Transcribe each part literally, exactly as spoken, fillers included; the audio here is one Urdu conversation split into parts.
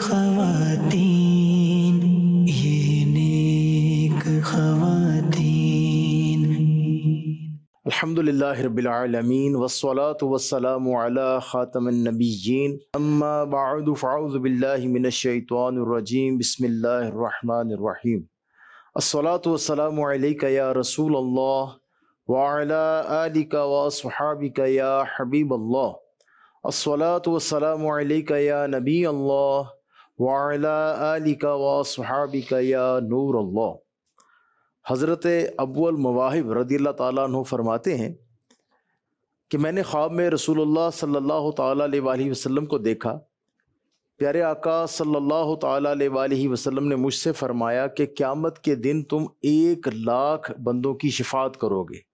خواتین، یہ نیک خواتین۔ الحمدللہ رب العالمین والصلاة والسلام علی خاتم النبیین، اما بعد فاعوذ باللہ من الشیطان الرجیم، بسم اللہ الرحمن الرحیم۔ الصلاة والسلام علیک یا رسول اللہ وعلی آلک واصحابک یا حبیب اللہ۔ الصلاة والسلام علیک یا نبی اللہ وعلی آلک واصحابک یا نور اللہ۔ حضرت ابو المواہب رضی اللہ تعالیٰ عنہ فرماتے ہیں کہ میں نے خواب میں رسول اللہ صلی اللہ تعالیٰ علیہ وآلہ وسلم کو دیکھا۔ پیارے آقا صلی اللہ تعالیٰ علیہ وآلہ وسلم نے مجھ سے فرمایا کہ قیامت کے دن تم ایک لاکھ بندوں کی شفاعت کرو گے۔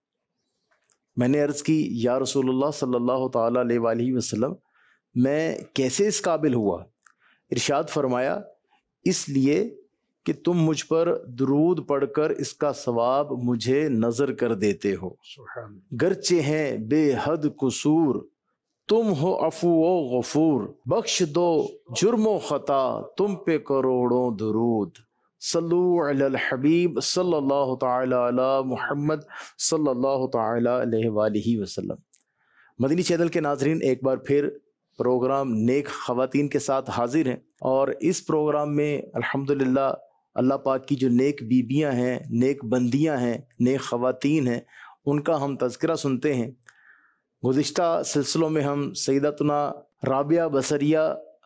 میں نے عرض کی یا رسول اللہ صلی اللہ تعالیٰ علیہ وآلہ وسلم، میں کیسے اس قابل ہوا؟ ارشاد فرمایا، اس لیے کہ تم مجھ پر درود پڑھ کر اس کا ثواب مجھے نظر کر دیتے ہو، گرچہ ہیں بے حد قصور، تم ہو عفو و غفور، بخش دو جرم و خطا تم پہ کروڑوں درود، صلو علی الحبیب صلی اللہ تعالی علی محمد صلی اللہ تعالی علیہ وآلہ وسلم۔ مدنی چینل کے ناظرین، ایک بار پھر پروگرام نیک خواتین کے ساتھ حاضر ہیں، اور اس پروگرام میں الحمدللہ اللہ پاک کی جو نیک بیبیاں ہیں، نیک بندیاں ہیں، نیک خواتین ہیں، ان کا ہم تذکرہ سنتے ہیں۔ گزشتہ سلسلوں میں ہم سیدتنا رابعہ بصریہ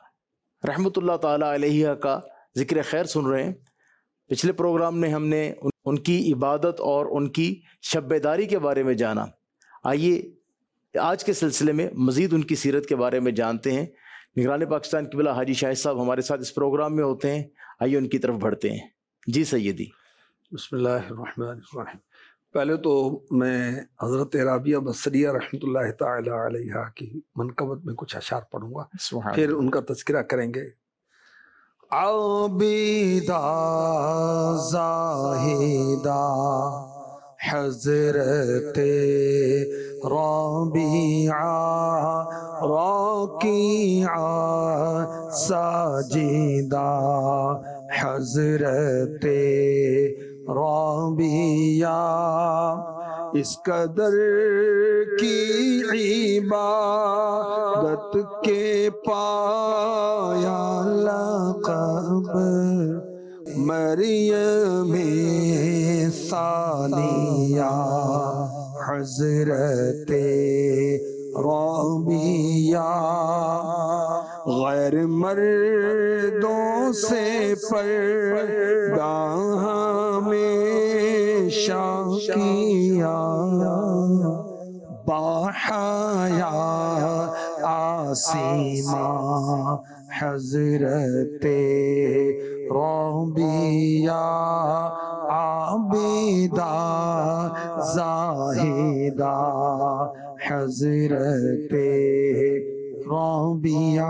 رحمۃ اللہ تعالی علیہ کا ذکر خیر سن رہے ہیں۔ پچھلے پروگرام میں ہم نے ان کی عبادت اور ان کی شب بیداری کے بارے میں جانا۔ آئیے آج کے سلسلے میں مزید ان کی سیرت کے بارے میں جانتے ہیں۔ نگران پاکستان قبلہ حاجی شاہد صاحب ہمارے ساتھ اس پروگرام میں ہوتے ہیں، آئیے ان کی طرف بڑھتے ہیں۔ جی سیدی۔ بسم اللہ الرحمن الرحیم۔ پہلے تو میں حضرت رابعہ بصریہ رحمۃ اللہ تعالی علیہ کی منقبت میں کچھ اشعار پڑھوں گا، پھر ان کا تذکرہ کریں گے۔ عابدہ زاہدہ حضرت رابعہ راکعہ ساجدہ حضرت رابعہ، اس قدر کی عبادت کے پایا لقب مریم ثانیہ حضرت رابعہ، غیر مردوں سے پردہ ہمیشہ کیا، باحیا عاصمہ حضرت رابعہ، عابدہ زاہدہ حضرت رابعہ۔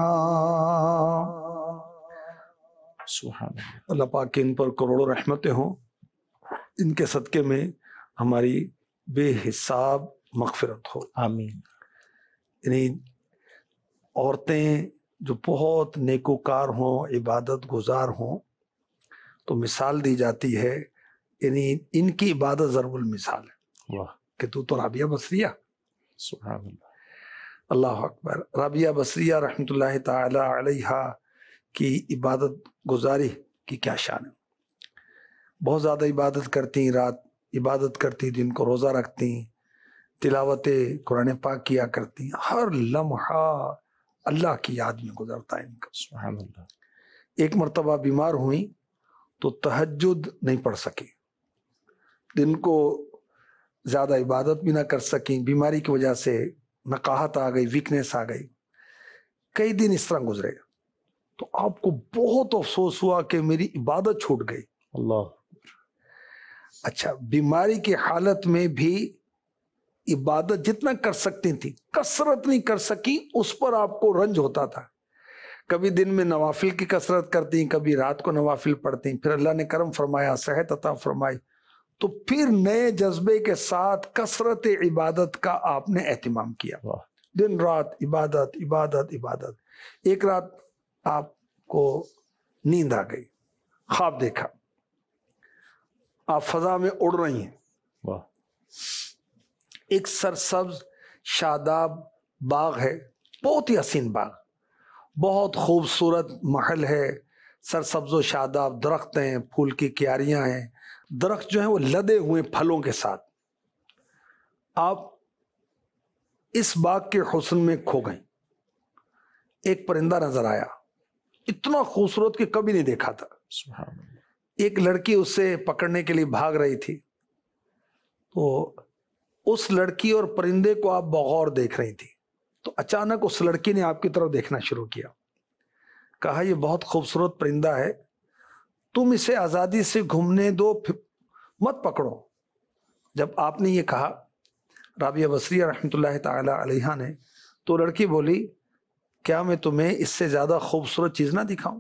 سبحان اللہ پاک ان پر کروڑوں رحمتیں ہوں، ان کے صدقے میں ہماری بے حساب مغفرت ہو، آمین۔ یعنی عورتیں جو بہت نیکوکار ہوں، عبادت گزار ہوں، تو مثال دی جاتی ہے، یعنی ان کی عبادت ضرب المثال ہے، واہ، کہ تو تو رابعہ بصریہ۔ سبحان اللہ۔ اللہ اکبر۔ رابعہ بصریہ رحمۃ اللہ تعالی علیہ کی عبادت گزاری کی کیا شان ہے۔ بہت زیادہ عبادت کرتی، رات عبادت کرتی، دن کو روزہ رکھتی، تلاوت قرآن پاک کیا کرتی، ہر لمحہ اللہ کی یاد میں گزرتا ہے ان کا۔ سبحان اللہ۔ ایک مرتبہ بیمار ہوئی تو تہجد نہیں پڑھ سکی، دن کو زیادہ عبادت بھی نہ کر سکیں، بیماری کی وجہ سے نقاہت آ گئی، ویکنیس آ گئی، کئی دن اس طرح گزرے، تو آپ کو بہت افسوس ہوا کہ میری عبادت چھوٹ گئی۔ اللہ۔ اچھا، بیماری کی حالت میں بھی عبادت جتنا کر سکتی تھی، کثرت نہیں کر سکی، اس پر آپ کو رنج ہوتا تھا۔ کبھی دن میں نوافل کی کثرت کرتی، کبھی رات کو نوافل پڑھتی، پھر اللہ نے کرم فرمایا، صحت عطا فرمائی، تو پھر نئے جذبے کے ساتھ کثرت عبادت کا آپ نے اہتمام کیا، دن رات عبادت عبادت عبادت۔ ایک رات آپ کو نیند آ گئی، خواب دیکھا آپ فضا میں اڑ رہی ہیں، واہ، ایک سرسبز شاداب باغ ہے، بہت ہی حسین باغ، بہت خوبصورت محل ہے، سرسبز و شاداب درخت ہیں، پھول کی کیاریاں ہیں، درخت جو ہیں وہ لدے ہوئے پھلوں کے ساتھ، آپ اس باغ کے حسن میں کھو گئیں۔ ایک پرندہ نظر آیا، اتنا خوبصورت کہ کبھی نہیں دیکھا تھا، سبحان اللہ، ایک لڑکی اسے پکڑنے کے لیے بھاگ رہی تھی، تو اس لڑکی اور پرندے کو آپ بغور دیکھ رہی تھی، تو اچانک اس لڑکی نے آپ کی طرف دیکھنا شروع کیا، کہا یہ بہت خوبصورت پرندہ ہے، تم اسے آزادی سے گھومنے دو، مت پکڑو۔ جب آپ نے یہ کہا رابعہ بصریہ رحمۃ اللہ تعالی علیہا نے، تو لڑکی بولی کیا میں تمہیں اس سے زیادہ خوبصورت چیز نہ دکھاؤں؟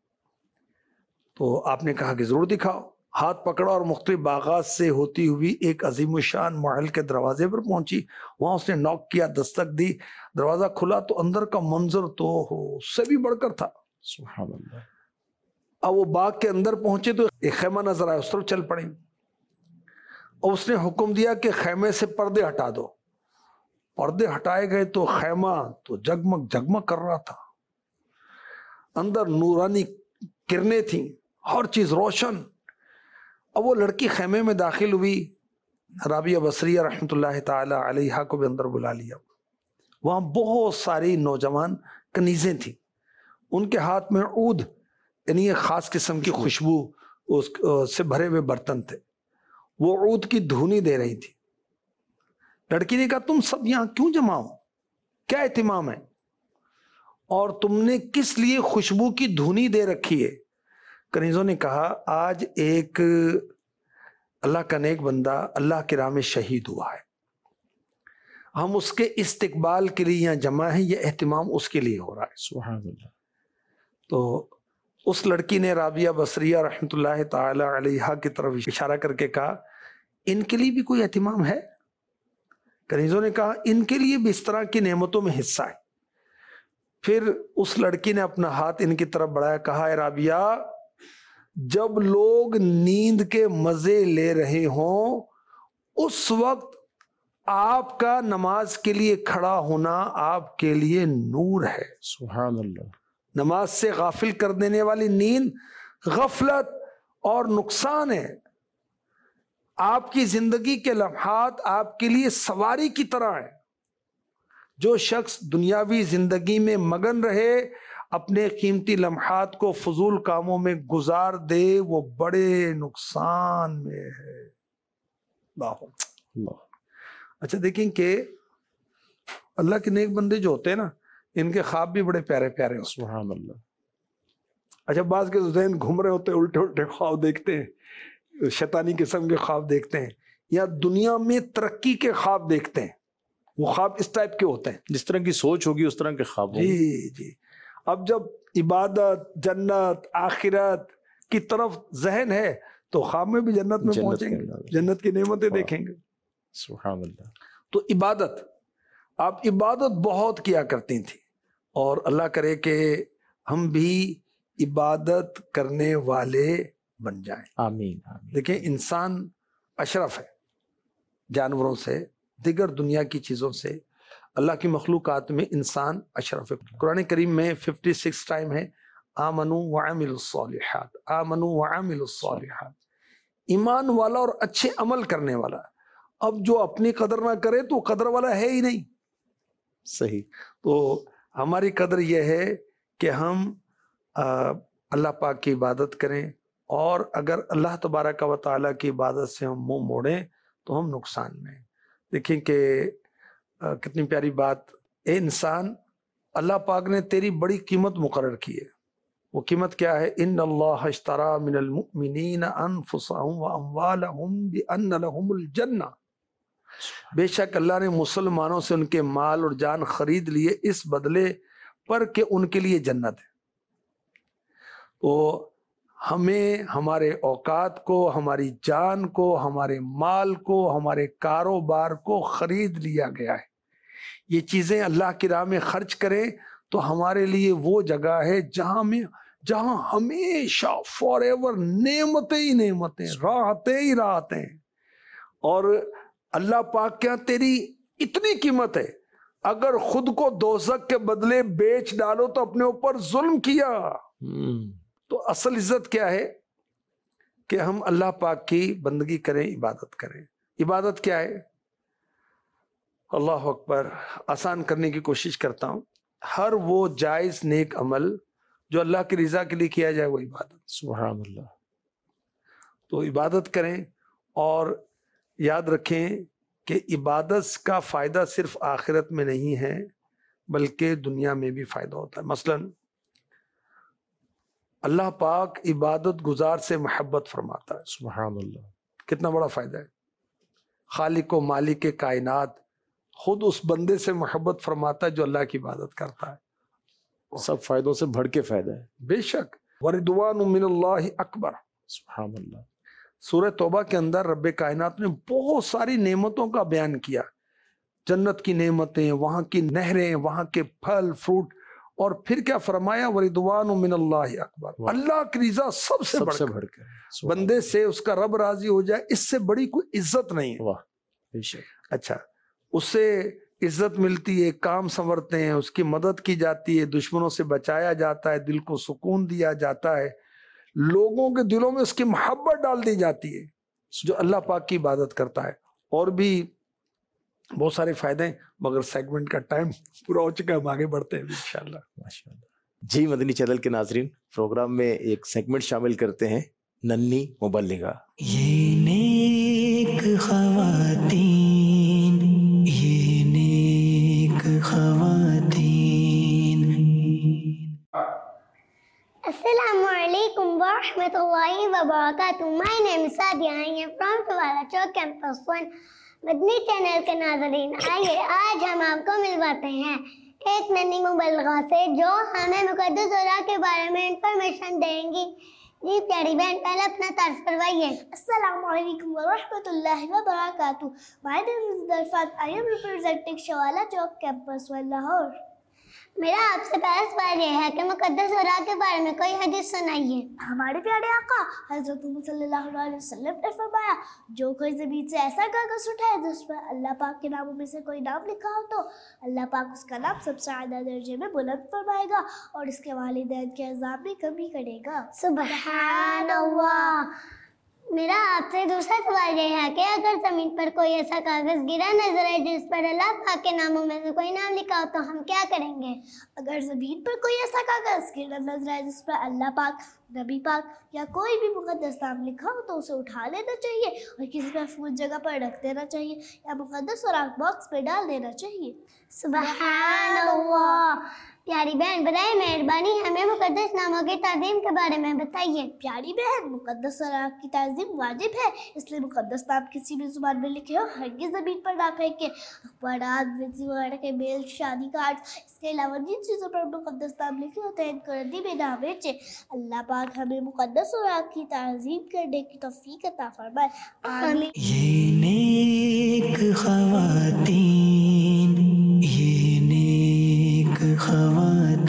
تو آپ نے کہا کہ ضرور دکھاؤ۔ ہاتھ پکڑا اور مختلف باغات سے ہوتی ہوئی ایک عظیم الشان محل کے دروازے پر پہنچی، وہاں اس نے نوک کیا، دستک دی، دروازہ کھلا تو اندر کا منظر تو ہو اس سے بھی بڑھ کر تھا۔ سبحان اللہ۔ اب وہ باغ کے اندر پہنچے تو ایک خیمہ نظر آیا، اس طرف چل پڑے، اور اس نے حکم دیا کہ خیمے سے پردے ہٹا دو۔ پردے ہٹائے گئے تو خیمہ تو جگمگ جگمگ کر رہا تھا، اندر نورانی کرنیں تھیں، ہر چیز روشن۔ اب وہ لڑکی خیمے میں داخل ہوئی، رابعہ بصریہ رحمۃ اللہ تعالی علیہا کو بھی اندر بلا لیا۔ وہاں بہت ساری نوجوان کنیزیں تھیں، ان کے ہاتھ میں عود یعنی ایک خاص قسم کی خوشبو اس سے بھرے ہوئے برتن تھے، وہ عود کی دھونی دے رہی تھی۔ لڑکی نے کہا تم سب یہاں کیوں جمع ہو، کیا اہتمام ہے، اور تم نے کس لیے خوشبو کی دھونی دے رکھی ہے؟ کنیزوں نے کہا آج ایک اللہ کا نیک بندہ اللہ کی راہ میں شہید ہوا ہے، ہم اس کے استقبال کے لیے یہاں جمع ہیں، یہ اہتمام اس کے لیے ہو رہا ہے۔ سبحان اللہ۔ تو اس لڑکی نے رابعہ بصریہ رحمۃ اللہ تعالی علیہا کی طرف اشارہ کر کے کہا ان کے لیے بھی کوئی اہتمام ہے؟ کنیزوں نے کہا ان کے لیے بھی اس طرح کی نعمتوں میں حصہ ہے۔ پھر اس لڑکی نے اپنا ہاتھ ان کی طرف بڑھایا، کہا اے رابعہ جب لوگ نیند کے مزے لے رہے ہوں اس وقت آپ کا نماز کے لیے کھڑا ہونا آپ کے لیے نور ہے۔ سبحان اللہ۔ نماز سے غافل کر دینے والی نیند غفلت اور نقصان ہے۔ آپ کی زندگی کے لمحات آپ کے لیے سواری کی طرح ہیں۔ جو شخص دنیاوی زندگی میں مگن رہے، اپنے قیمتی لمحات کو فضول کاموں میں گزار دے، وہ بڑے نقصان میں ہے۔ اللہ اللہ۔ اچھا دیکھیں کہ اللہ کے نیک بندے جو ہوتے ہیں نا، ان کے خواب بھی بڑے پیارے پیارے ہوتے ہیں۔ سبحان اللہ۔ اچھا بعض کے ذہن گھوم رہے ہوتے ہیں، الٹے الٹے خواب دیکھتے ہیں، شیطانی قسم کے خواب دیکھتے ہیں، یا دنیا میں ترقی کے خواب دیکھتے ہیں، وہ خواب اس ٹائپ کے ہوتے ہیں۔ جس طرح کی سوچ ہوگی اس طرح کے خواب ہوں گے۔ جی جی۔ اب جب عبادت، جنت، آخرت کی طرف ذہن ہے تو خواب میں بھی جنت میں جنت پہنچیں کے گے، اندر۔ جنت کی نعمتیں واہ۔ دیکھیں گے۔ سبحان اللہ۔ تو عبادت، آپ عبادت بہت کیا کرتی تھی، اور اللہ کرے کہ ہم بھی عبادت کرنے والے بن جائیں۔ آمین آمین۔ دیکھیں انسان اشرف ہے جانوروں سے، دیگر دنیا کی چیزوں سے، اللہ کی مخلوقات میں انسان اشرف ہے۔ قرآن کریم میں ففٹی سکس ٹائم ہے آمنوا وعملوا الصالحات، آمنوا وعملوا الصالحات، ایمان والا اور اچھے عمل کرنے والا۔ اب جو اپنی قدر نہ کرے تو قدر والا ہے ہی نہیں۔ صحیح۔ تو ہماری قدر یہ ہے کہ ہم اللہ پاک کی عبادت کریں، اور اگر اللہ تبارک و تعالیٰ کی عبادت سے ہم منہ موڑیں تو ہم نقصان میں ہیں۔ دیکھیں کہ کتنی پیاری بات، اے انسان اللہ پاک نے تیری بڑی قیمت مقرر کی ہے۔ وہ قیمت کیا ہے؟ ان اللہ اشترى من المؤمنین انفسهم واموالهم بان لهم الجنہ، بے شک اللہ نے مسلمانوں سے ان کے مال اور جان خرید لیے اس بدلے پر کہ ان کے لیے جنت ہے۔ تو ہمیں ہمارے اوقات کو، ہماری جان کو، ہمارے مال کو، ہمارے کاروبار کو خرید لیا گیا ہے۔ یہ چیزیں اللہ کی راہ میں خرچ کریں تو ہمارے لیے وہ جگہ ہے جہاں میں جہاں ہمیشہ فار ایور نعمتیں ہی نعمتیں، راحتیں ہی راحتیں، اور اللہ پاک کیا تیری اتنی قیمت ہے، اگر خود کو دوزخ کے بدلے بیچ ڈالو تو اپنے اوپر ظلم کیا۔ تو اصل عزت کیا ہے کہ ہم اللہ پاک کی بندگی کریں، عبادت کریں۔ عبادت کیا ہے؟ اللہ اکبر، آسان کرنے کی کوشش کرتا ہوں، ہر وہ جائز نیک عمل جو اللہ کی رضا کے لیے کیا جائے وہ عبادت۔ سبحان اللہ۔ تو عبادت کریں، اور یاد رکھیں کہ عبادت کا فائدہ صرف آخرت میں نہیں ہے بلکہ دنیا میں بھی فائدہ ہوتا ہے۔ مثلا اللہ پاک عبادت گزار سے محبت فرماتا ہے، سبحان اللہ۔ کتنا بڑا فائدہ ہے۔ خالق و مالک کائنات خود اس بندے سے محبت فرماتا ہے جو اللہ کی عبادت کرتا ہے۔ سب فائدوں سے بڑھ کے فائدہ ہے۔ بے شک، وَرِضْوَانٌ مِّنَ اللَّهِ اکبر۔ سبحان اللہ۔ سورہ توبہ کے اندر رب کائنات نے بہت ساری نعمتوں کا بیان کیا، جنت کی نعمتیں، وہاں کی نہریں، وہاں کے پھل فروٹ، اور پھر کیا فرمایا؟ وَرِضْوَانٌ مِّنَ اللَّهِ اکبر۔ اللہ کی رضا سب سے سب بڑھ سے کر، بڑھ کے بندے سے اس کا رب راضی ہو جائے، اس سے بڑی کوئی عزت نہیں ہے۔ واہ، بے شک۔ اچھا، اس سے عزت ملتی ہے، کام سنورتے ہیں، اس کی مدد کی جاتی ہے، دشمنوں سے بچایا جاتا ہے، دل کو سکون دیا جاتا ہے، لوگوں کے دلوں میں اس کی محبت ڈال دی جاتی ہے جو اللہ پاک کی عبادت کرتا ہے۔ اور بھی بہت سارے فائدے ہیں، مگر سیگمنٹ کا ٹائم پورا ہو چکا ہے، ہم آگے بڑھتے ہیں انشاءاللہ۔ ماشاءاللہ۔ جی مدنی چینل کے ناظرین، پروگرام میں ایک سیگمنٹ شامل کرتے ہیں، ننھی مبلغہ۔ یہ نیک خواتین، یہ نیک خواتین۔ السلام علیکم ورحمۃ اللہ وبرکاتہ۔ My name is Sadia. I am from Tiwala Chowk Campus One. Madani channel کے ناظرین، آئیے آج ہم آپ کو ملواتے ہیں ایک ننھی مبلغہ سے جو ہمیں مقدس اللہ کے بارے میں انفارمیشن دیں گی۔ جی پیاری بہن، پہلے اپنا تعارف کروائیے۔ السلام علیکم ورحمۃ اللہ وبرکاتہ۔ My name is Darfat. I am representing Tiwala Chowk Campus One, Lahore. میرا آپ سے پہلا سوال یہ ہے کہ مقدس اللہ کے بارے میں کوئی حدیث سنائیے۔ ہمارے پیارے آقا حضرت محمد صلی اللہ علیہ وسلم نے فرمایا، جو کوئی زمین سے ایسا کاغذ اٹھائے جس پر اللہ پاک کے ناموں میں سے کوئی نام لکھا ہو تو اللہ پاک اس کا نام سب سے اعلیٰ درجے میں بلند فرمائے گا اور اس کے والدین کے عذاب میں کمی کرے گا۔ سبحان اللہ۔ میرا آپ سے دوسرا سوال یہ ہے کہ اگر زمین پر کوئی ایسا کاغذ گرا نظر آئے جس پر اللہ پاک کے ناموں میں سے کوئی نام لکھا ہو تو ہم کیا کریں گے؟ اگر زمین پر کوئی ایسا کاغذ گرا نظر آئے جس پر اللہ پاک، نبی پاک یا کوئی بھی مقدس نام لکھا ہو تو اسے اٹھا لینا چاہیے اور کسی محفوظ جگہ پر رکھ دینا چاہیے یا مقدس سوراخ باکس پہ ڈال دینا چاہیے۔ سبحان اللہ۔ پیاری بہن، برائے مہربانی ہمیں مقدس ناموں کی تعظیم کے بارے میں بتائیے۔ پیاری بہن، مقدس سوراخ کی تعظیم واجب ہے، اس لیے مقدس نام کسی بھی زبان میں لکھے ہو ہرگز زمین پر نہ پھینکے۔ اخبارات، ویڈیو وغیرہ کے میل، شادی کارڈ، اس کے علاوہ جن چیزوں پر مقدس نام لکھے ہوتے ہیں ان کو ردی میں نہ بیچے۔ اللہ پاک ہمیں مقدس سوراخ کی تعظیم کرنے کی توفیق عطا فرمائے، آمین۔ یہ نیک خواتین، یہ نیک خواتین۔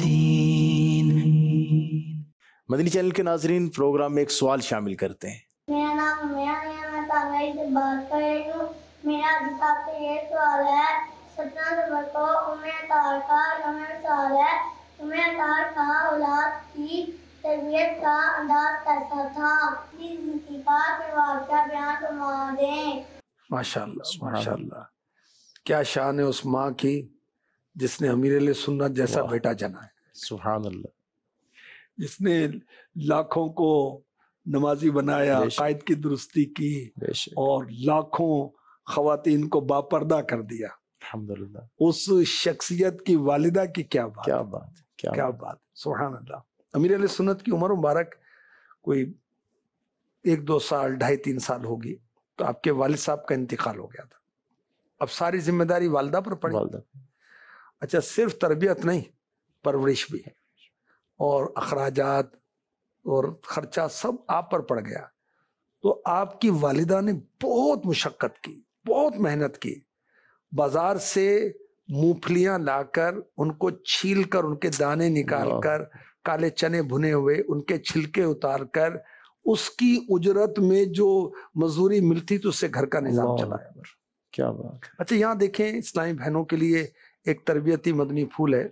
مدنی چینل کے ناظرین، پروگرام میں ایک سوال شامل کرتے ہیں۔ میرا نام میرا میں تاغیر سے بات کر رہی ہوں۔ میرا آپ سے یہ سوال ہے، سترہ نومبر کو ام اطہار کا ہمیں سوال ہے، ام اطہار کا اولاد کی تربیت کا انداز کیسا تھا؟ پلیز ان کی بات کے واقعہ بیان فرما دیں۔ ماشاءاللہ ماشاءاللہ، کیا شان ہے اس ماں کی جس نے امیر علیہ سنت جیسا واہ۔ بیٹا جنا ہے، سبحان اللہ۔ جس نے لاکھوں کو نمازی بنایا، بے شک۔ قائد کی درستی کی بے شک، اور لاکھوں خواتین کو باپردہ کر دیا۔ الحمدللہ۔ اس شخصیت کی والدہ کی کیا بات، کیا بات، کیا کیا بات۔ بات، سبحان اللہ۔ امیر علیہ سنت کی عمر مبارک کوئی ایک دو سال ڈھائی تین سال ہوگی تو آپ کے والد صاحب کا انتقال ہو گیا تھا۔ اب ساری ذمہ داری والدہ پر پڑی۔ والدہ۔ اچھا، صرف تربیت نہیں، پرورش بھی ہے، اور اخراجات اور خرچہ سب آپ پر پڑ گیا۔ تو آپ کی والدہ نے بہت مشقت کی، بہت محنت کی، بازار سے مونگ پھلیاں لا کر ان کو چھیل کر ان کے دانے نکال واہ۔ کر کالے چنے بھنے ہوئے ان کے چھلکے اتار کر اس کی اجرت میں جو مزدوری ملتی تو اس سے گھر کا نظام چلایا. کیا بات. اچھا یہاں دیکھیں اسلامی بہنوں کے لیے ایک تربیتی مدنی پھول ہے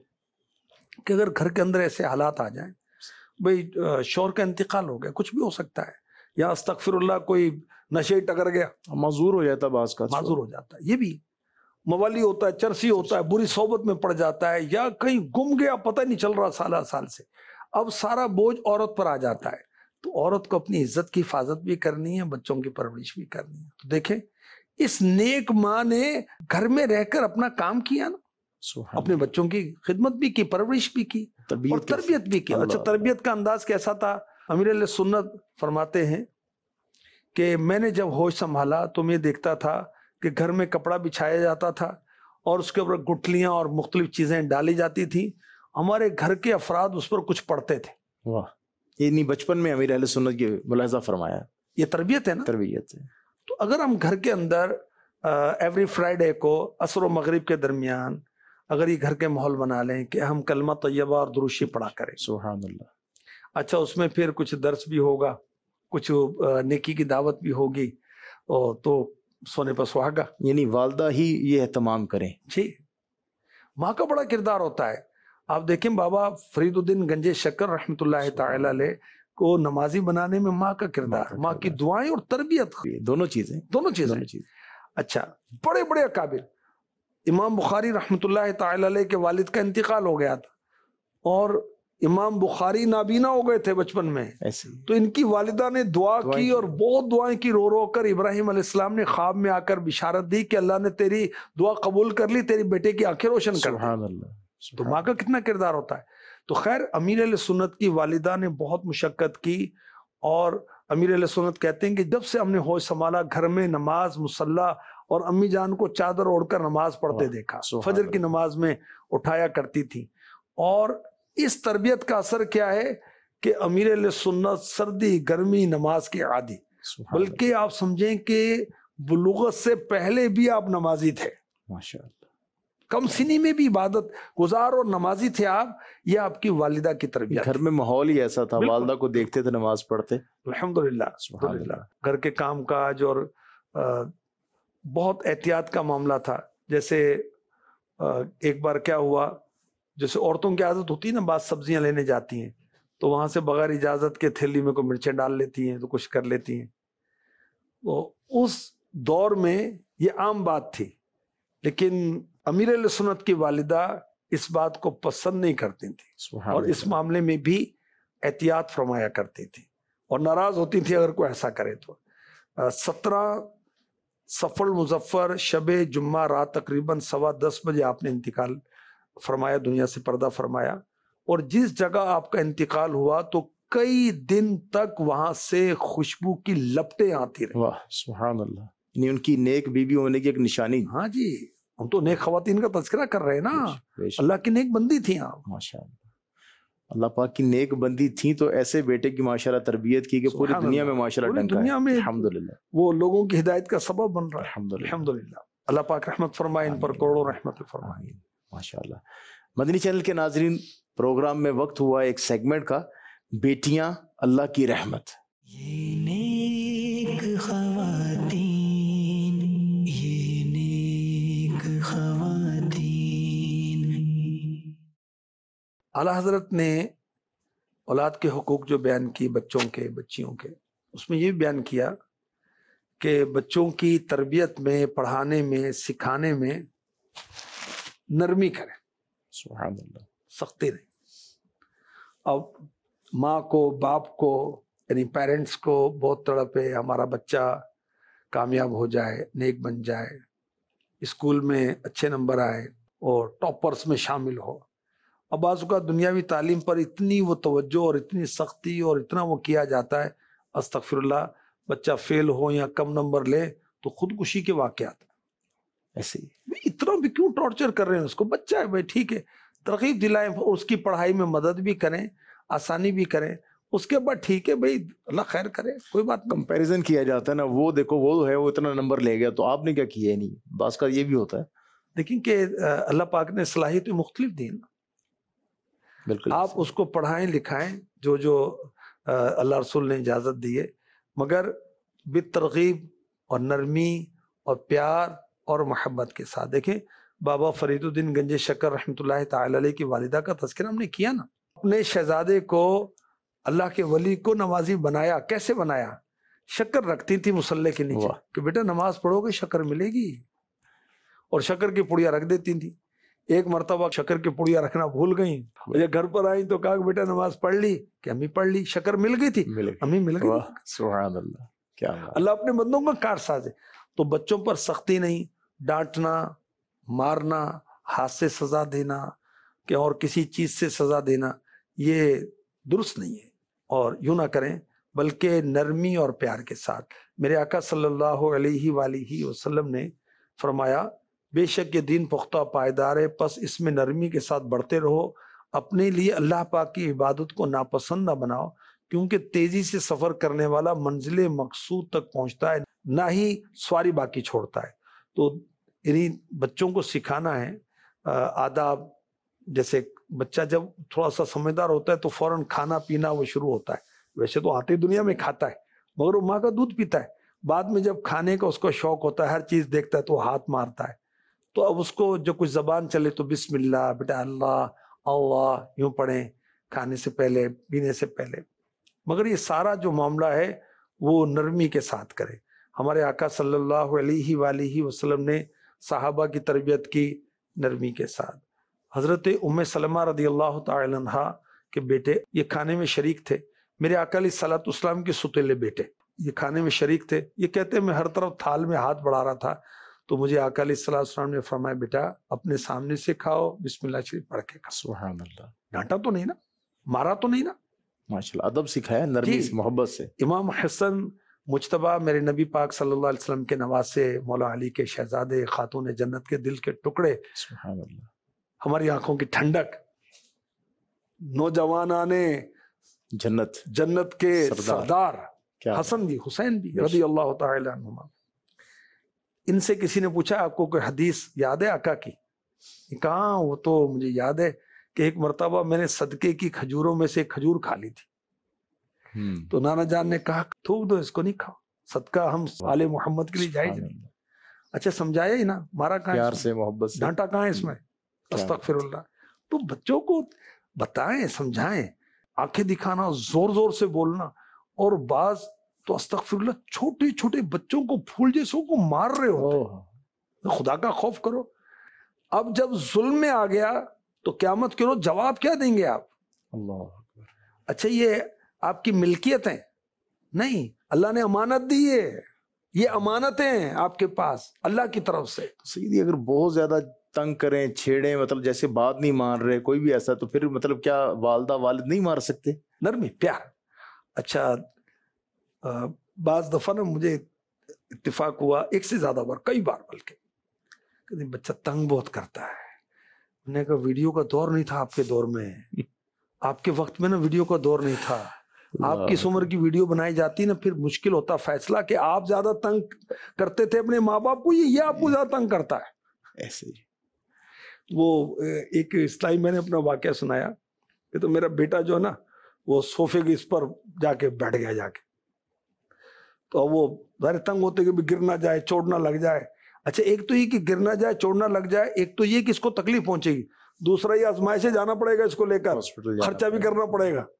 کہ اگر گھر کے اندر ایسے حالات آ جائیں, بھئی شوہر کا انتقال ہو گیا, کچھ بھی ہو سکتا ہے, یا استغفر اللہ کوئی نشے ٹکر گیا, معذور ہو جاتا ہے بعض کا, معذور ہو جاتا ہے, یہ بھی موالی ہوتا ہے, چرسی ہوتا ہے, بری صحبت میں پڑ جاتا ہے, یا کہیں گم گیا پتہ نہیں چل رہا سالہ سال سے, اب سارا بوجھ عورت پر آ جاتا ہے. تو عورت کو اپنی عزت کی حفاظت بھی کرنی ہے, بچوں کی پرورش بھی کرنی ہے. تو دیکھیں اس نیک ماں نے گھر میں رہ کر اپنا کام کیا نا, اپنے بچوں کی خدمت بھی کی, پرورش بھی کی اور تربیت بھی کی. اچھا تربیت کا انداز کیسا تھا؟ امیر علیہ سنت فرماتے ہیں کہ میں نے جب ہوش سنبھالا تو میں دیکھتا تھا کہ گھر میں کپڑا بچھایا جاتا تھا اور اس کے اوپر گٹھلیاں اور مختلف چیزیں ڈالی جاتی تھیں, ہمارے گھر کے افراد اس پر کچھ پڑھتے تھے. واہ, یہ نہیں بچپن میں امیر اہل سنت کی ملاحظہ فرمایا, یہ تربیت ہے نا, تربیت ہے. تو اگر ہم گھر کے اندر ایوری فرائیڈے کو عصر و مغرب کے درمیان اگر یہ گھر کے ماحول بنا لیں کہ ہم کلمہ طیبہ اور دروشی پڑھا کریں, سبحان اللہ. اچھا اس میں پھر کچھ درس بھی ہوگا, کچھ نیکی کی دعوت بھی ہوگی, تو سونے پر سہاگا, یعنی والدہ ہی یہ اہتمام کریں. جی ماں کا بڑا کردار ہوتا ہے. آپ دیکھیں بابا فرید الدین گنج شکر رحمۃ اللہ تعالی علیہ کو نمازی بنانے میں ماں کا کردار, ماں کی دعائیں اور تربیت, دونوں چیزیں دونوں چیزیں. اچھا بڑے بڑے اکابر, امام بخاری رحمۃ اللہ تعالی علیہ کے والد کا انتقال ہو گیا تھا اور امام بخاری نابینا ہو گئے تھے بچپن میں, ایسے تو ان کی والدہ نے دعا کی اور بہت دعائیں کی, رو رو کر ابراہیم علیہ السلام نے خواب میں آ کر بشارت دی کہ اللہ نے تیری دعا قبول کر لی, تیری بیٹے کی آنکھیں روشن کر دی. سبحان اللہ. تو ماں کا کتنا کردار ہوتا ہے. تو خیر امیر علیہ سنت کی والدہ نے بہت مشقت کی, اور امیر علیہ سنت کہتے ہیں کہ جب سے ہم نے ہوش سنبھالا گھر میں نماز مصلی اور امی جان کو چادر اوڑھ کر نماز پڑھتے دیکھا, فجر کی نماز میں اٹھایا کرتی تھی. اور اس تربیت کا اثر کیا ہے کہ امیر علیہ سنت سردی گرمی نماز کے عادی, بلکہ آپ سمجھیں کہ بلوغت سے پہلے بھی آپ نمازی تھے, ماشاءاللہ, کم سنی میں بھی عبادت گزار اور نمازی تھے آپ. یہ آپ کی والدہ کی تربیت, گھر میں ماحول ہی ایسا تھا, والدہ کو دیکھتے تھے نماز پڑھتے. الحمدللہ الحمدللہ. گھر کے کام کاج اور بہت احتیاط کا معاملہ تھا. جیسے ایک بار کیا ہوا, جیسے عورتوں کی عادت ہوتی ہے نا, بعض سبزیاں لینے جاتی ہیں تو وہاں سے بغیر اجازت کے تھیلی میں کوئی مرچیں ڈال لیتی ہیں, تو کچھ کر لیتی ہیں. تو اس دور میں یہ عام بات تھی, لیکن امیر علیہ سنت کی والدہ اس بات کو پسند نہیں کرتی تھی اور اس معاملے میں بھی احتیاط فرمایا کرتی تھی اور ناراض ہوتی تھی اگر کوئی ایسا کرے تو. سترہ صفر المظفر شب جمعہ رات تقریباً سوا دس بجے آپ نے انتقال فرمایا, دنیا سے پردہ فرمایا. اور جس جگہ آپ کا انتقال ہوا تو کئی دن تک وہاں سے خوشبو کی لپٹیں آتی رہی. واہ سبحان اللہ, یعنی ان کی نیک بیوی ہونے کی ایک نشانی. ہاں جی, ہم تو نیک خواتین کا تذکرہ کر رہے ہیں نا, اللہ کی نیک بندی تھی آپ. ماشاءاللہ, اللہ پاک کی نیک بندی تھی, تو ایسے بیٹے کی ماشاءاللہ تربیت کی کہ پوری دنیا میں ماشاءاللہ ڈنکا دنیا میں الحمدللہ وہ لوگوں کی ہدایت کا سبب بن رہا ہے. الحمدللہ الحمدللہ. اللہ پاک رحمت فرمائے, ان پر کروڑوں رحمت فرمائے. ماشاءاللہ. مدنی چینل کے ناظرین, پروگرام میں وقت ہوا ایک سیگمنٹ کا, بیٹیاں اللہ کی رحمت. یہ نیک خواتین, یہ نیک خواتین. اعلیٰ حضرت نے اولاد کے حقوق جو بیان کی, بچوں کے بچیوں کے, اس میں یہ بیان کیا کہ بچوں کی تربیت میں, پڑھانے میں, سکھانے میں نرمی کریں, سبحان اللہ, سختی نہیں. اب ماں کو, باپ کو, یعنی پیرنٹس کو بہت تڑپ ہے ہمارا بچہ کامیاب ہو جائے, نیک بن جائے, اسکول میں اچھے نمبر آئے اور ٹاپرز میں شامل ہو. اب بعض اوقات دنیاوی تعلیم پر اتنی وہ توجہ اور اتنی سختی اور اتنا وہ کیا جاتا ہے, استغفر اللہ, بچہ فیل ہو یا کم نمبر لے تو خودکشی کے واقعات. ایسے ہی اتنا بھی کیوں ٹارچر کر رہے ہیں اس کو, بچہ ہے بھائی, ٹھیک ہے, ترغیب دلائیں, اس کی پڑھائی میں مدد بھی کریں, آسانی بھی کریں, اس کے بعد ٹھیک ہے بھائی اللہ خیر کرے, کوئی بات. کمپیریزن کیا جاتا ہے نا, وہ دیکھو وہ ہے, وہ اتنا نمبر لے گیا تو آپ نے کیا کیا ہے, نہیں, بعض کا یہ بھی ہوتا ہے. لیکن کہ اللہ پاک نے صلاحیت مختلف دی نا. بالکل آپ اس کو پڑھائیں لکھائیں جو جو اللہ رسول نے اجازت دی ہے، مگر بالترغیب اور نرمی اور پیار اور محبت کے ساتھ. دیکھیں بابا فرید الدین گنج شکر رحمۃ اللہ تعالی علیہ کی والدہ کا تذکرہ ہم نے کیا نا. اپنے شہزادے کو اللہ کے ولی کو نمازی بنایا. کیسے بنایا؟ شکر رکھتی تھی مصلی کے نیچے کہ بیٹا نماز پڑھو گے شکر ملے گی، اور شکر کی پڑیاں رکھ دیتی تھی. ایک مرتبہ شکر کی پڑیاں رکھنا بھول گئیں، جب گھر پر آئیں تو کہا کہ بیٹا نماز پڑھ لی؟ کہ امی پڑھ لی. شکر مل گئی تھی، امی مل گئی. سبحان اللہ، کیا اللہ اپنے بندوں کا کارساز ہے. تو بچوں پر سختی نہیں، ڈانٹنا، مارنا، ہاتھ سے سزا دینا کہ اور کسی چیز سے سزا دینا، یہ درست نہیں ہے. اور یوں نہ کریں بلکہ نرمی اور پیار کے ساتھ. میرے آقا صلی اللہ علیہ وآلہ وسلم نے فرمایا بے شک یہ دین پختہ پائیدار ہے، پس اس میں نرمی کے ساتھ بڑھتے رہو. اپنے لیے اللہ پاک کی عبادت کو ناپسند نہ بناؤ، کیونکہ تیزی سے سفر کرنے والا منزل مقصود تک پہنچتا ہے، نہ ہی سواری باقی چھوڑتا ہے. تو انہیں بچوں کو سکھانا ہے آداب. جیسے بچہ جب تھوڑا سا سمجھدار ہوتا ہے تو فوراً کھانا پینا وہ شروع ہوتا ہے. ویسے تو آتے دنیا میں کھاتا ہے مگر وہ ماں کا دودھ پیتا ہے. بعد میں جب کھانے کا اس کو شوق ہوتا ہے، ہر چیز دیکھتا ہے تو وہ ہاتھ مارتا ہے. تو اب اس کو جو کچھ زبان چلے تو بسم اللہ بیٹا، اللہ اللہ یوں پڑھیں کھانے سے پہلے، پینے سے پہلے. مگر یہ سارا جو معاملہ ہے وہ نرمی کے ساتھ کرے. ہمارے آقا صلی اللہ علیہ وآلہ وسلم نے صحابہ کی تربیت کی نرمی کے ساتھ. حضرت ام سلمہ رضی اللہ تعالی عنہا کے بیٹے یہ کھانے میں شریک تھے. میرے آقا علیہ الصلوۃ والسلام کے ستیلے بیٹے یہ کھانے میں شریک تھے. یہ کہتے ہیں میں ہر طرف تھال میں ہاتھ بڑھا رہا تھا تو مجھے آقا علیہ الصلوۃ والسلام نے فرمایا بیٹا اپنے سامنے سے کھاؤ، بسم اللہ شریف پڑھ کے کھاؤ. سبحان اللہ. ڈانٹا تو نہیں نا، مارا تو نہیں نا. ماشاءاللہ ادب سکھایا نرمی سے، محبت سے. امام حسن مجتبیٰ میرے نبی پاک صلی اللہ علیہ وسلم کے نواسے، مولا علی کے شہزادے، خاتون جنت کے دل کے ٹکڑے، سبحان اللہ، ہماری آنکھوں کی ٹھنڈک، نوجوانانے جنت جنت کے سردار حسن بھی حسین بھی رضی اللہ تعالی عنہما. ان سے کسی نے پوچھا آپ کو کوئی حدیث یاد ہے آقا کی؟ کہاں وہ تو مجھے یاد ہے کہ ایک مرتبہ میں نے صدقے کی کھجوروں میں سے ایک کھجور کھا لی تھی. تو نانا جان نے کہا تھوک دو اس کو، نہیں کھاؤ، صدقہ ہم آل محمد کے لیے جائز نہیں. اچھا سمجھایا ہی نا، مارا کہاں، پیار سے، محبت سے، ڈانٹا کہاں ہے اس میں؟ استغفر اللہ. تو بچوں کو بتائیں، سمجھائیں. آنکھیں دکھانا، زور زور سے بولنا، اور بعض تو استغفر اللہ چھوٹے چھوٹے بچوں کو پھول جیسوں کو مار رہے ہوتے. خدا کا خوف کرو. اب جب ظلم میں آ گیا تو قیامت کے روز جواب کیا دیں گے آپ؟ اللہ. اچھا یہ آپ کی ملکیت ہیں؟ نہیں، اللہ نے امانت دی ہے، یہ امانتیں ہیں آپ کے پاس اللہ کی طرف سے. سیدھی اگر بہت زیادہ تنگ کریں، چھیڑیں، مطلب جیسے بات نہیں مان رہے کوئی بھی ایسا، تو پھر مطلب کیا والدہ والد نہیں مار سکتے؟ نرمی، پیار. اچھا بعض دفعہ نا مجھے اتفاق ہوا، ایک سے زیادہ بار، کئی بار بلکہ، کہ بچہ تنگ بہت کرتا ہے. میں نے کہا ویڈیو کا دور نہیں تھا آپ کے دور میں، آپ کے وقت میں نا ویڈیو کا دور نہیں تھا. آپ کی عمر کی ویڈیو بنائی جاتی نا، پھر مشکل ہوتا فیصلہ کہ آپ زیادہ تنگ کرتے تھے اپنے ماں باپ کو، یہ آپ کو زیادہ تنگ کرتا ہے. ایسے ہی وہ ایک اسلائی میں نے اپنا واقعہ سنایا کہ تو میرا بیٹا جو ہے نا وہ صوفے کے اس پر جا کے بیٹھ گیا جا کے، تو وہ ظاہر تنگ ہوتے کہ بھی گر نہ جائے، چوٹ نہ لگ جائے. اچھا ایک تو یہ کہ گر نہ جائے، چوٹ نہ لگ جائے، ایک تو یہ کہ اس کو تکلیف پہنچے گی، دوسرا یہ آزمائشیں جانا پڑے گا اس کو لے کر، خرچہ بھی کرنا پڑے گا.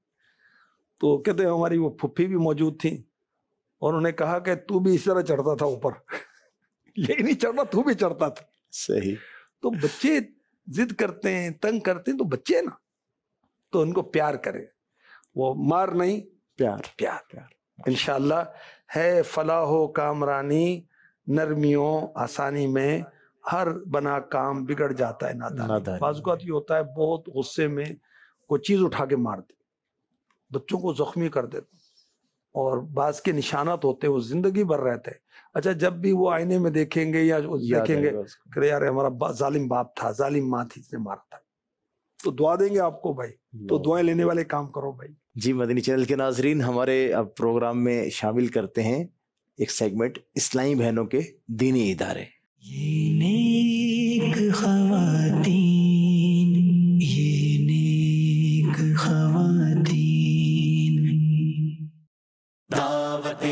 تو کہتے ہیں ہماری وہ پھپھی بھی موجود تھیں اور انہوں نے کہا کہ تو بھی اس طرح چڑھتا تھا اوپر، یہ نہیں چڑھنا، تو بھی چڑھتا تھا. صحیح. تو بچے ضد کرتے ہیں، تنگ کرتے ہیں، تو بچے نا تو ان کو پیار کرے، وہ مار نہیں، پیار پیار پیار. انشاءاللہ ہے فلاح و کامرانی نرمیوں آسانی میں، ہر بنا کام بگڑ جاتا ہے نادانی. بعض اوقات یہ ہوتا ہے بہت غصے میں کوئی چیز اٹھا کے مار دے، بچوں کو زخمی کر دیتے، اور بعض کے نشانات ہوتے ہیں وہ زندگی بھر رہتے ہیں. اچھا جب بھی وہ آئینے میں دیکھیں گے یا دیکھیں گے کہ یار ہمارا ظالم باپ تھا، ظالم ماں تھی، اس نے مارا تھا، تو دعا دیں گے آپ کو بھائی. تو دعائیں لینے والے کام کرو بھائی. جی مدنی چینل کے ناظرین، ہمارے اب پروگرام میں شامل کرتے ہیں ایک سیگمنٹ اسلامی بہنوں کے دینی ادارے. یہ نیک خواتین، یہ نیک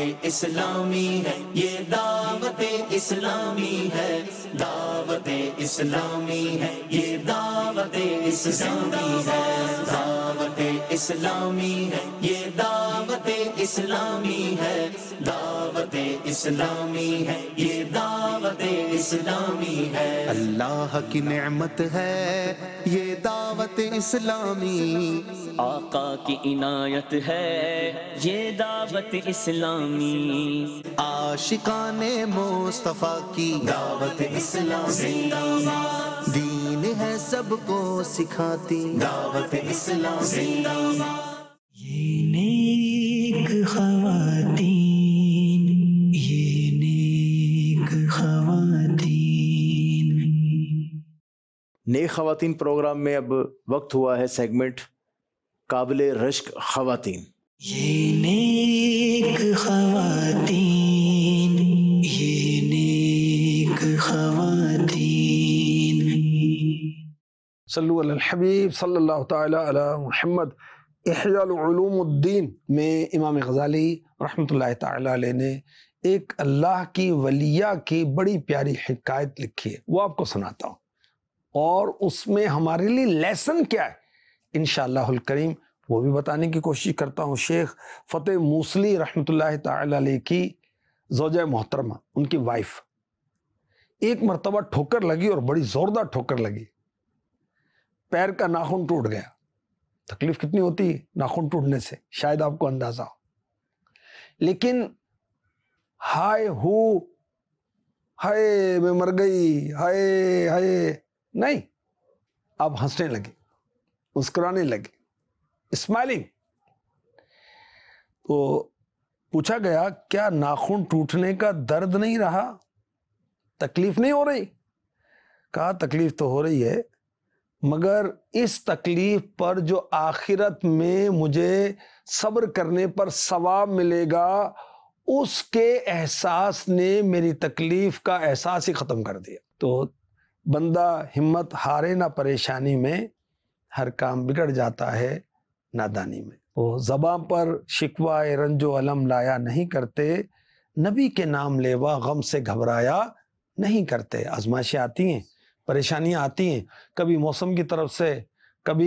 اسلامی ہے یہ دعوت اسلامی ہے دعوت اسلامی ہے یہ دعوت اسلامی ہے دعوت اسلامی ہے یہ دعوت اسلامی ہے دعوت اسلامی ہے یہ دعوت اسلامی ہے اللہ کی نعمت ہے یہ دعوت اسلامی آقا کی عنایت ہے یہ دعوت اسلامی عاشقان مصطفیٰ کی دعوت اسلامی دین ہے سب کو سکھاتی دعوت اسلامی یہ نیک خواتین یہ نیک خواتین نیک خواتین پروگرام میں اب وقت ہوا ہے سیگمنٹ قابل رشک خواتین. یہ نیک خواتین یہ نیک خواتین. صلو علی الحبیب صلی اللہ تعالی علی محمد. احیاء العلوم الدین میں امام غزالی رحمۃ اللہ تعالی علیہ نے ایک اللہ کی ولیہ کی بڑی پیاری حکایت لکھی ہے، وہ آپ کو سناتا ہوں، اور اس میں ہمارے لیے لیسن کیا ہے انشاءاللہ الکریم وہ بھی بتانے کی کوشش کرتا ہوں. شیخ فتح موصلی رحمۃ اللہ تعالی علیہ کی زوجہ محترمہ، ان کی وائف، ایک مرتبہ ٹھوکر لگی اور بڑی زوردار ٹھوکر لگی، پیر کا ناخن ٹوٹ گیا. تکلیف کتنی ہوتی ہے ناخن ٹوٹنے سے، شاید آپ کو اندازہ ہو. لیکن ہائے ہو ہائے میں مر گئی ہائے ہائے نہیں، آپ ہنسنے لگے، مسکرانے لگے، اسمائلنگ. تو پوچھا گیا کیا ناخن ٹوٹنے کا درد نہیں رہا، تکلیف نہیں ہو رہی؟ کہا تکلیف تو ہو رہی ہے، مگر اس تکلیف پر جو آخرت میں مجھے صبر کرنے پر ثواب ملے گا اس کے احساس نے میری تکلیف کا احساس ہی ختم کر دیا. تو بندہ ہمت ہارے نہ پریشانی میں، ہر کام بگڑ جاتا ہے نادانی میں. وہ زباں پر شکوہ رنج و علم لایا نہیں کرتے، نبی کے نام لیوا غم سے گھبرایا نہیں کرتے. آزمائشیں آتی ہیں، پریشانیاں آتی ہیں، کبھی موسم کی طرف سے، کبھی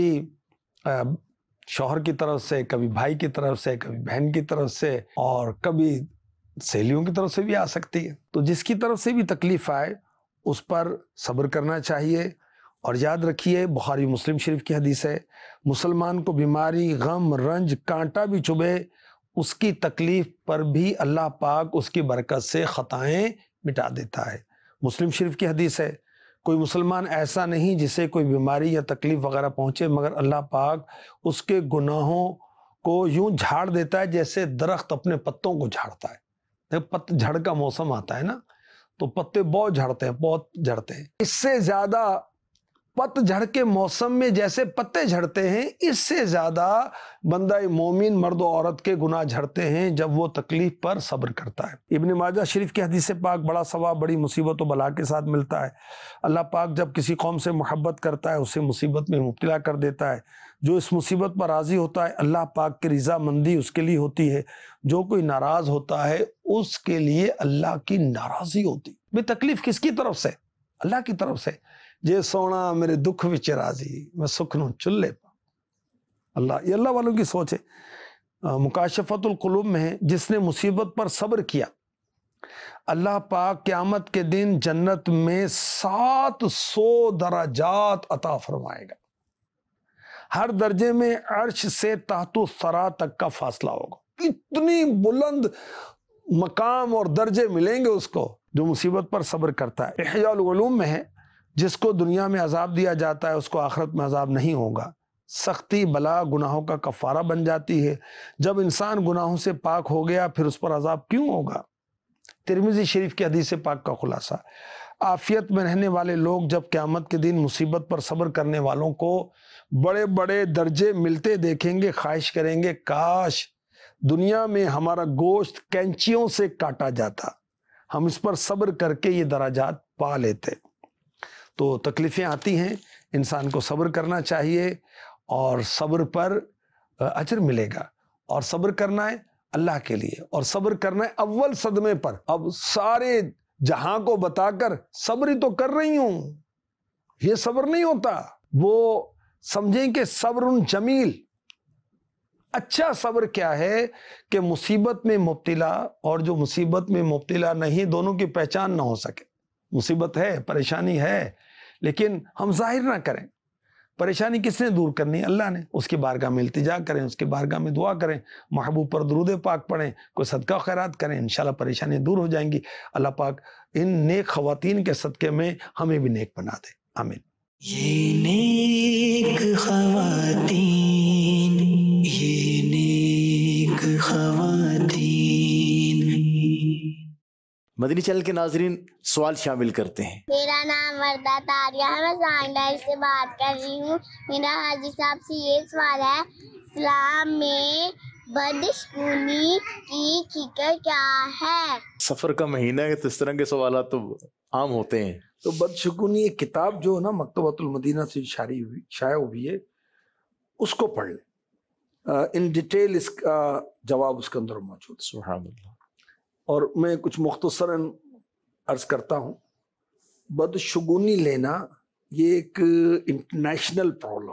شوہر کی طرف سے، کبھی بھائی کی طرف سے، کبھی بہن کی طرف سے، اور کبھی سہیلیوں کی طرف سے بھی آ سکتی ہے. تو جس کی طرف سے بھی تکلیف آئے اس پر صبر کرنا چاہیے. اور یاد رکھیے بخاری مسلم شریف کی حدیث ہے، مسلمان کو بیماری، غم، رنج، کانٹا بھی چبھے، اس کی تکلیف پر بھی اللہ پاک اس کی برکت سے خطائیں مٹا دیتا ہے. مسلم شریف کی حدیث ہے، کوئی مسلمان ایسا نہیں جسے کوئی بیماری یا تکلیف وغیرہ پہنچے مگر اللہ پاک اس کے گناہوں کو یوں جھاڑ دیتا ہے جیسے درخت اپنے پتوں کو جھاڑتا ہے. پت جھڑ کا موسم آتا ہے نا، تو پتے بہت جھڑتے ہیں، بہت جھڑتے ہیں. اس سے زیادہ پت جھڑ کے موسم میں جیسے پتے جھڑتے ہیں، اس سے زیادہ بندہ مومن مرد و عورت کے گناہ جھڑتے ہیں جب وہ تکلیف پر صبر کرتا ہے. ابن ماجہ شریف کی حدیث پاک، بڑا ثواب بڑی مصیبت و بلا کے ساتھ ملتا ہے. اللہ پاک جب کسی قوم سے محبت کرتا ہے اسے مصیبت میں مبتلا کر دیتا ہے. جو اس مصیبت پر راضی ہوتا ہے اللہ پاک کی رضا مندی اس کے لیے ہوتی ہے. جو کوئی ناراض ہوتا ہے اس کے لیے اللہ کی ناراضی ہوتی. بے تکلیف کس کی طرف سے؟ اللہ کی طرف سے. جے سونا میرے دکھ وچ راضی میں سکھ نوں چلے پا. اللہ یہ اللہ والوں کی سوچ ہے. مکاشفت القلوب میں ہے، جس نے مصیبت پر صبر کیا اللہ پاک قیامت کے دن جنت میں سات سو درجات عطا فرمائے گا. ہر درجے میں عرش سے تحت الثری تک کا فاصلہ ہوگا. اتنی بلند مقام اور درجے ملیں گے اس کو جو مصیبت پر صبر کرتا ہے. احیاء العلوم میں ہے، جس کو دنیا میں عذاب دیا جاتا ہے اس کو آخرت میں عذاب نہیں ہوگا. سختی بلا گناہوں کا کفارہ بن جاتی ہے. جب انسان گناہوں سے پاک ہو گیا پھر اس پر عذاب کیوں ہوگا؟ ترمذی شریف کی حدیث پاک کا خلاصہ، عافیت میں رہنے والے لوگ جب قیامت کے دن مصیبت پر صبر کرنے والوں کو بڑے بڑے درجے ملتے دیکھیں گے، خواہش کریں گے کاش دنیا میں ہمارا گوشت کینچیوں سے کاٹا جاتا، ہم اس پر صبر کر کے یہ درجات پا لیتے. تو تکلیفیں آتی ہیں، انسان کو صبر کرنا چاہیے اور صبر پر اجر ملے گا. اور صبر کرنا ہے اللہ کے لیے، اور صبر کرنا ہے اول صدمے پر. اب سارے جہاں کو بتا کر صبر ہی تو کر رہی ہوں، یہ صبر نہیں ہوتا. وہ سمجھیں کہ صبر جمیل. اچھا صبر کیا ہے کہ مصیبت میں مبتلا اور جو مصیبت میں مبتلا نہیں دونوں کی پہچان نہ ہو سکے. مصیبت ہے، پریشانی ہے، لیکن ہم ظاہر نہ کریں. پریشانی کس نے دور کرنی؟ اللہ نے. اس کی بارگاہ میں التجا کریں، اس کی بارگاہ میں دعا کریں، محبوب پر درود پاک پڑھیں، کوئی صدقہ خیرات کریں، انشاءاللہ پریشانیاں دور ہو جائیں گی. اللہ پاک ان نیک خواتین کے صدقے میں ہمیں بھی نیک بنا دے. آمین. یہ نیک خواتین، یہ نیک خواتین. مدنی چینل کے ناظرین سوال شامل کرتے ہیں. میرا نام وردہ تاریہ ہے، میں سانڈر سے بات کر رہی ہوں. میرا حاجی صاحب سے یہ سوال ہے، اسلام میں بدشگونی کی فکر کیا ہے؟ سفر کا مہینہ ہے تو اس طرح کے سوالات تو عام ہوتے ہیں. تو بدشگونی ایک کتاب جو نا مکتبۃ المدینہ سے شائع ہوئی شائع ہوئی ہے، اس کو پڑھ لیں. ان ڈیٹیل اس کا جواب اس کے اندر موجود ہے. سبحان اللہ. اور میں کچھ مختصراً عرض کرتا ہوں. بدشگونی لینا یہ ایک انٹرنیشنل پرابلم،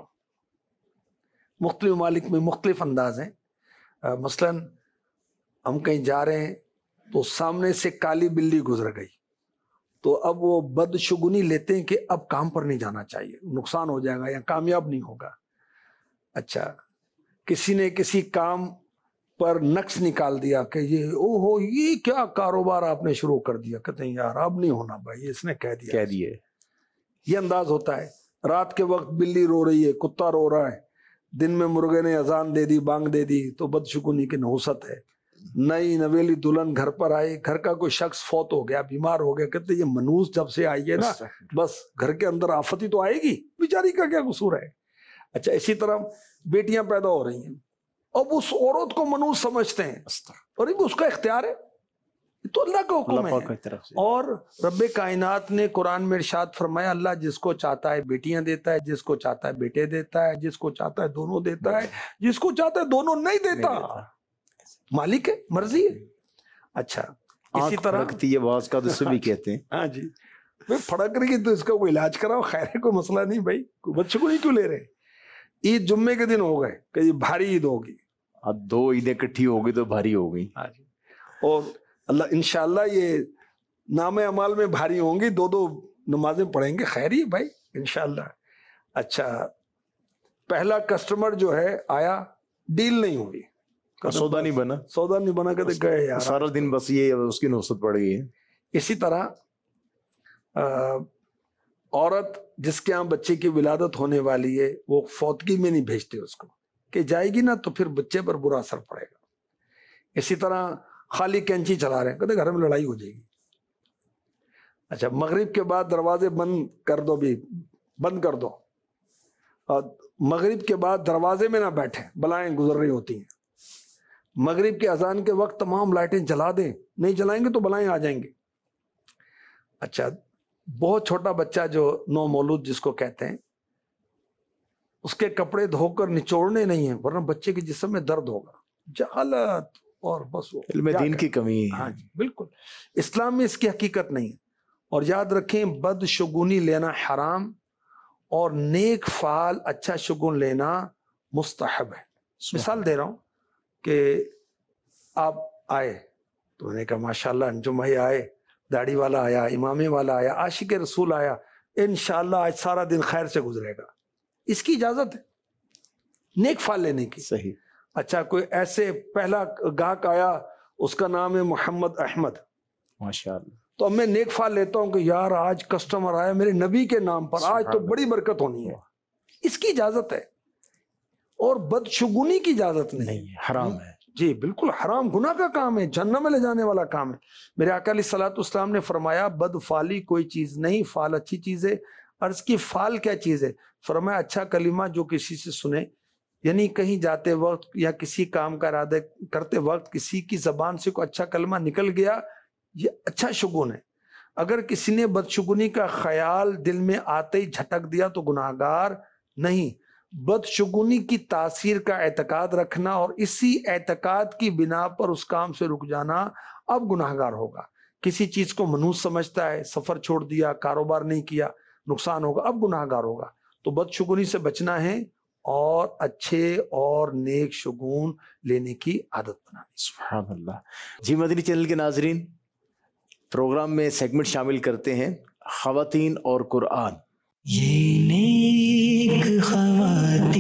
مختلف ممالک میں مختلف انداز ہیں. مثلاً ہم کہیں جا رہے ہیں تو سامنے سے کالی بلی گزر گئی تو اب وہ بدشگونی لیتے ہیں کہ اب کام پر نہیں جانا چاہیے، نقصان ہو جائے گا یا کامیاب نہیں ہوگا. اچھا، کسی نے کسی کام پر نقص نکال دیا کہ یہ او ہو یہ کیا کاروبار آپ نے شروع کر دیا، کہتے ہیں یار اب نہیں ہونا بھائی، اس نے کہہ دیا کہہ دیے. یہ انداز ہوتا ہے. رات کے وقت بلی رو رہی ہے، کتا رو رہا ہے، دن میں مرغے نے اذان دے دی، بانگ دے دی، تو بدشگونی کی نحوست ہے. نئی نویلی دلہن گھر پر آئی، گھر کا کوئی شخص فوت ہو گیا، بیمار ہو گیا، کہتے یہ منوس جب سے آئی ہے نا بس گھر کے اندر آفت ہی تو آئے گی، بیچاری کا کیا قصور ہے. اچھا، اسی طرح بیٹیاں پیدا ہو رہی ہیں، اب اس عورت کو منوس سمجھتے ہیں اور یہ اس کا اختیار ہے، تو اللہ کا حکم ہے. اور رب کائنات نے قرآن میں ارشاد فرمایا اللہ جس کو چاہتا ہے بیٹیاں دیتا ہے، جس کو چاہتا ہے بیٹے دیتا ہے، جس کو چاہتا ہے دونوں دیتا ہے، جس کو چاہتا ہے دونوں نہیں دیتا. مالک ہے، مرضی ہے. اچھا، اسی طرح رکھتی ہے بعض کا تو بھی کہتے ہیں. ہاں جی، پھڑک رہی ہے تو اس کا کوئی علاج کراؤ، خیر ہے، کوئی مسئلہ نہیں بھائی، بچوں کو نہیں کیوں لے رہے. عید جمعے کے دن ہو گئے کہ یہ بھاری عید ہوگی، اب دو عیدیں اکٹھی ہو گئی تو بھاری ہو گئی. اور اللہ انشاءاللہ یہ نام اعمال میں بھاری ہوں گی، دو دو نمازیں پڑھیں گے، خیر ہی بھائی انشاءاللہ. اچھا، پہلا کسٹمر جو ہے آیا، ڈیل نہیں ہوئی، سودا نہیں بنا سودا نہیں بنا کہتے گئے یار، سارا دن بس یہ اس کی نوست پڑ گئی ہے. اسی طرح عورت جس کے ہاں بچے کی ولادت ہونے والی ہے وہ فوتگی میں نہیں بھیجتے اس کو کہ جائے گی نا تو پھر بچے پر برا اثر پڑے گا. اسی طرح خالی کینچی چلا رہے ہیں، کہتے گھر میں لڑائی ہو جائے گی. اچھا، مغرب کے بعد دروازے بند کر دو، بھی بند کر دو، اور مغرب کے بعد دروازے میں نہ بیٹھیں، بلائیں گزر رہی ہوتی ہیں. مغرب کے اذان کے وقت تمام لائٹیں جلا دیں، نہیں جلائیں گے تو بلائیں آ جائیں گے. اچھا، بہت چھوٹا بچہ جو نو مولود جس کو کہتے ہیں، اس کے کپڑے دھو کر نچوڑنے نہیں ہیں ورنہ بچے کے جسم میں درد ہوگا. جہالت اور بس وہ علم دین کی کمی ہے. ہاں جی بالکل، اسلام میں اس کی حقیقت نہیں ہے. اور یاد رکھیں بدشگونی لینا حرام اور نیک فعال اچھا شگون لینا مستحب ہے. مثال دے رہا ہوں کہ آپ آئے تو میں نے کہا ماشاءاللہ انجم بھائی آئے، داڑھی والا آیا، امامے والا آیا، عاشق رسول آیا، انشاءاللہ آج سارا دن خیر سے گزرے گا، اس کی اجازت ہے نیک فعال لینے کی. صحیح. اچھا، کوئی ایسے پہلا گاہک آیا، اس کا نام ہے محمد احمد، ماشاءاللہ، تو اب میں نیک فعال لیتا ہوں کہ یار آج کسٹمر آیا میرے نبی کے نام پر، آج تو بڑی برکت ہونی ہے، اس کی اجازت ہے. اور بدشگونی کی اجازت نہیں نہیں حرام ہے. جی بالکل حرام، گناہ کا کام ہے، جہنم میں لے جانے والا کام ہے. میرے آقا علیہ الصلوۃ والسلام نے فرمایا بد فعلی کوئی چیز نہیں، فعل اچھی چیز ہے. عرض کی فعل کیا چیز ہے؟ فرمایا اچھا کلمہ جو کسی سے سنے، یعنی کہیں جاتے وقت یا کسی کام کا ارادہ کرتے وقت کسی کی زبان سے کوئی اچھا کلمہ نکل گیا، یہ اچھا شگون ہے. اگر کسی نے بدشگونی کا خیال دل میں آتے ہی جھٹک دیا تو گناہگار نہیں، بدشگونی کی تاثیر کا اعتقاد رکھنا اور اسی اعتقاد کی بنا پر اس کام سے رک جانا اب گناہگار ہوگا. کسی چیز کو منحوس سمجھتا ہے، سفر چھوڑ دیا، کاروبار نہیں کیا، نقصان ہوگا، اب گناہگار ہوگا. تو بدشگونی سے بچنا ہے اور اچھے اور نیک شگون لینے کی عادت بنانی. سبحان اللہ. جی مدنی چینل کے ناظرین، پروگرام میں سیگمنٹ شامل کرتے ہیں خواتین اور قرآن. یہ نیک خواتین،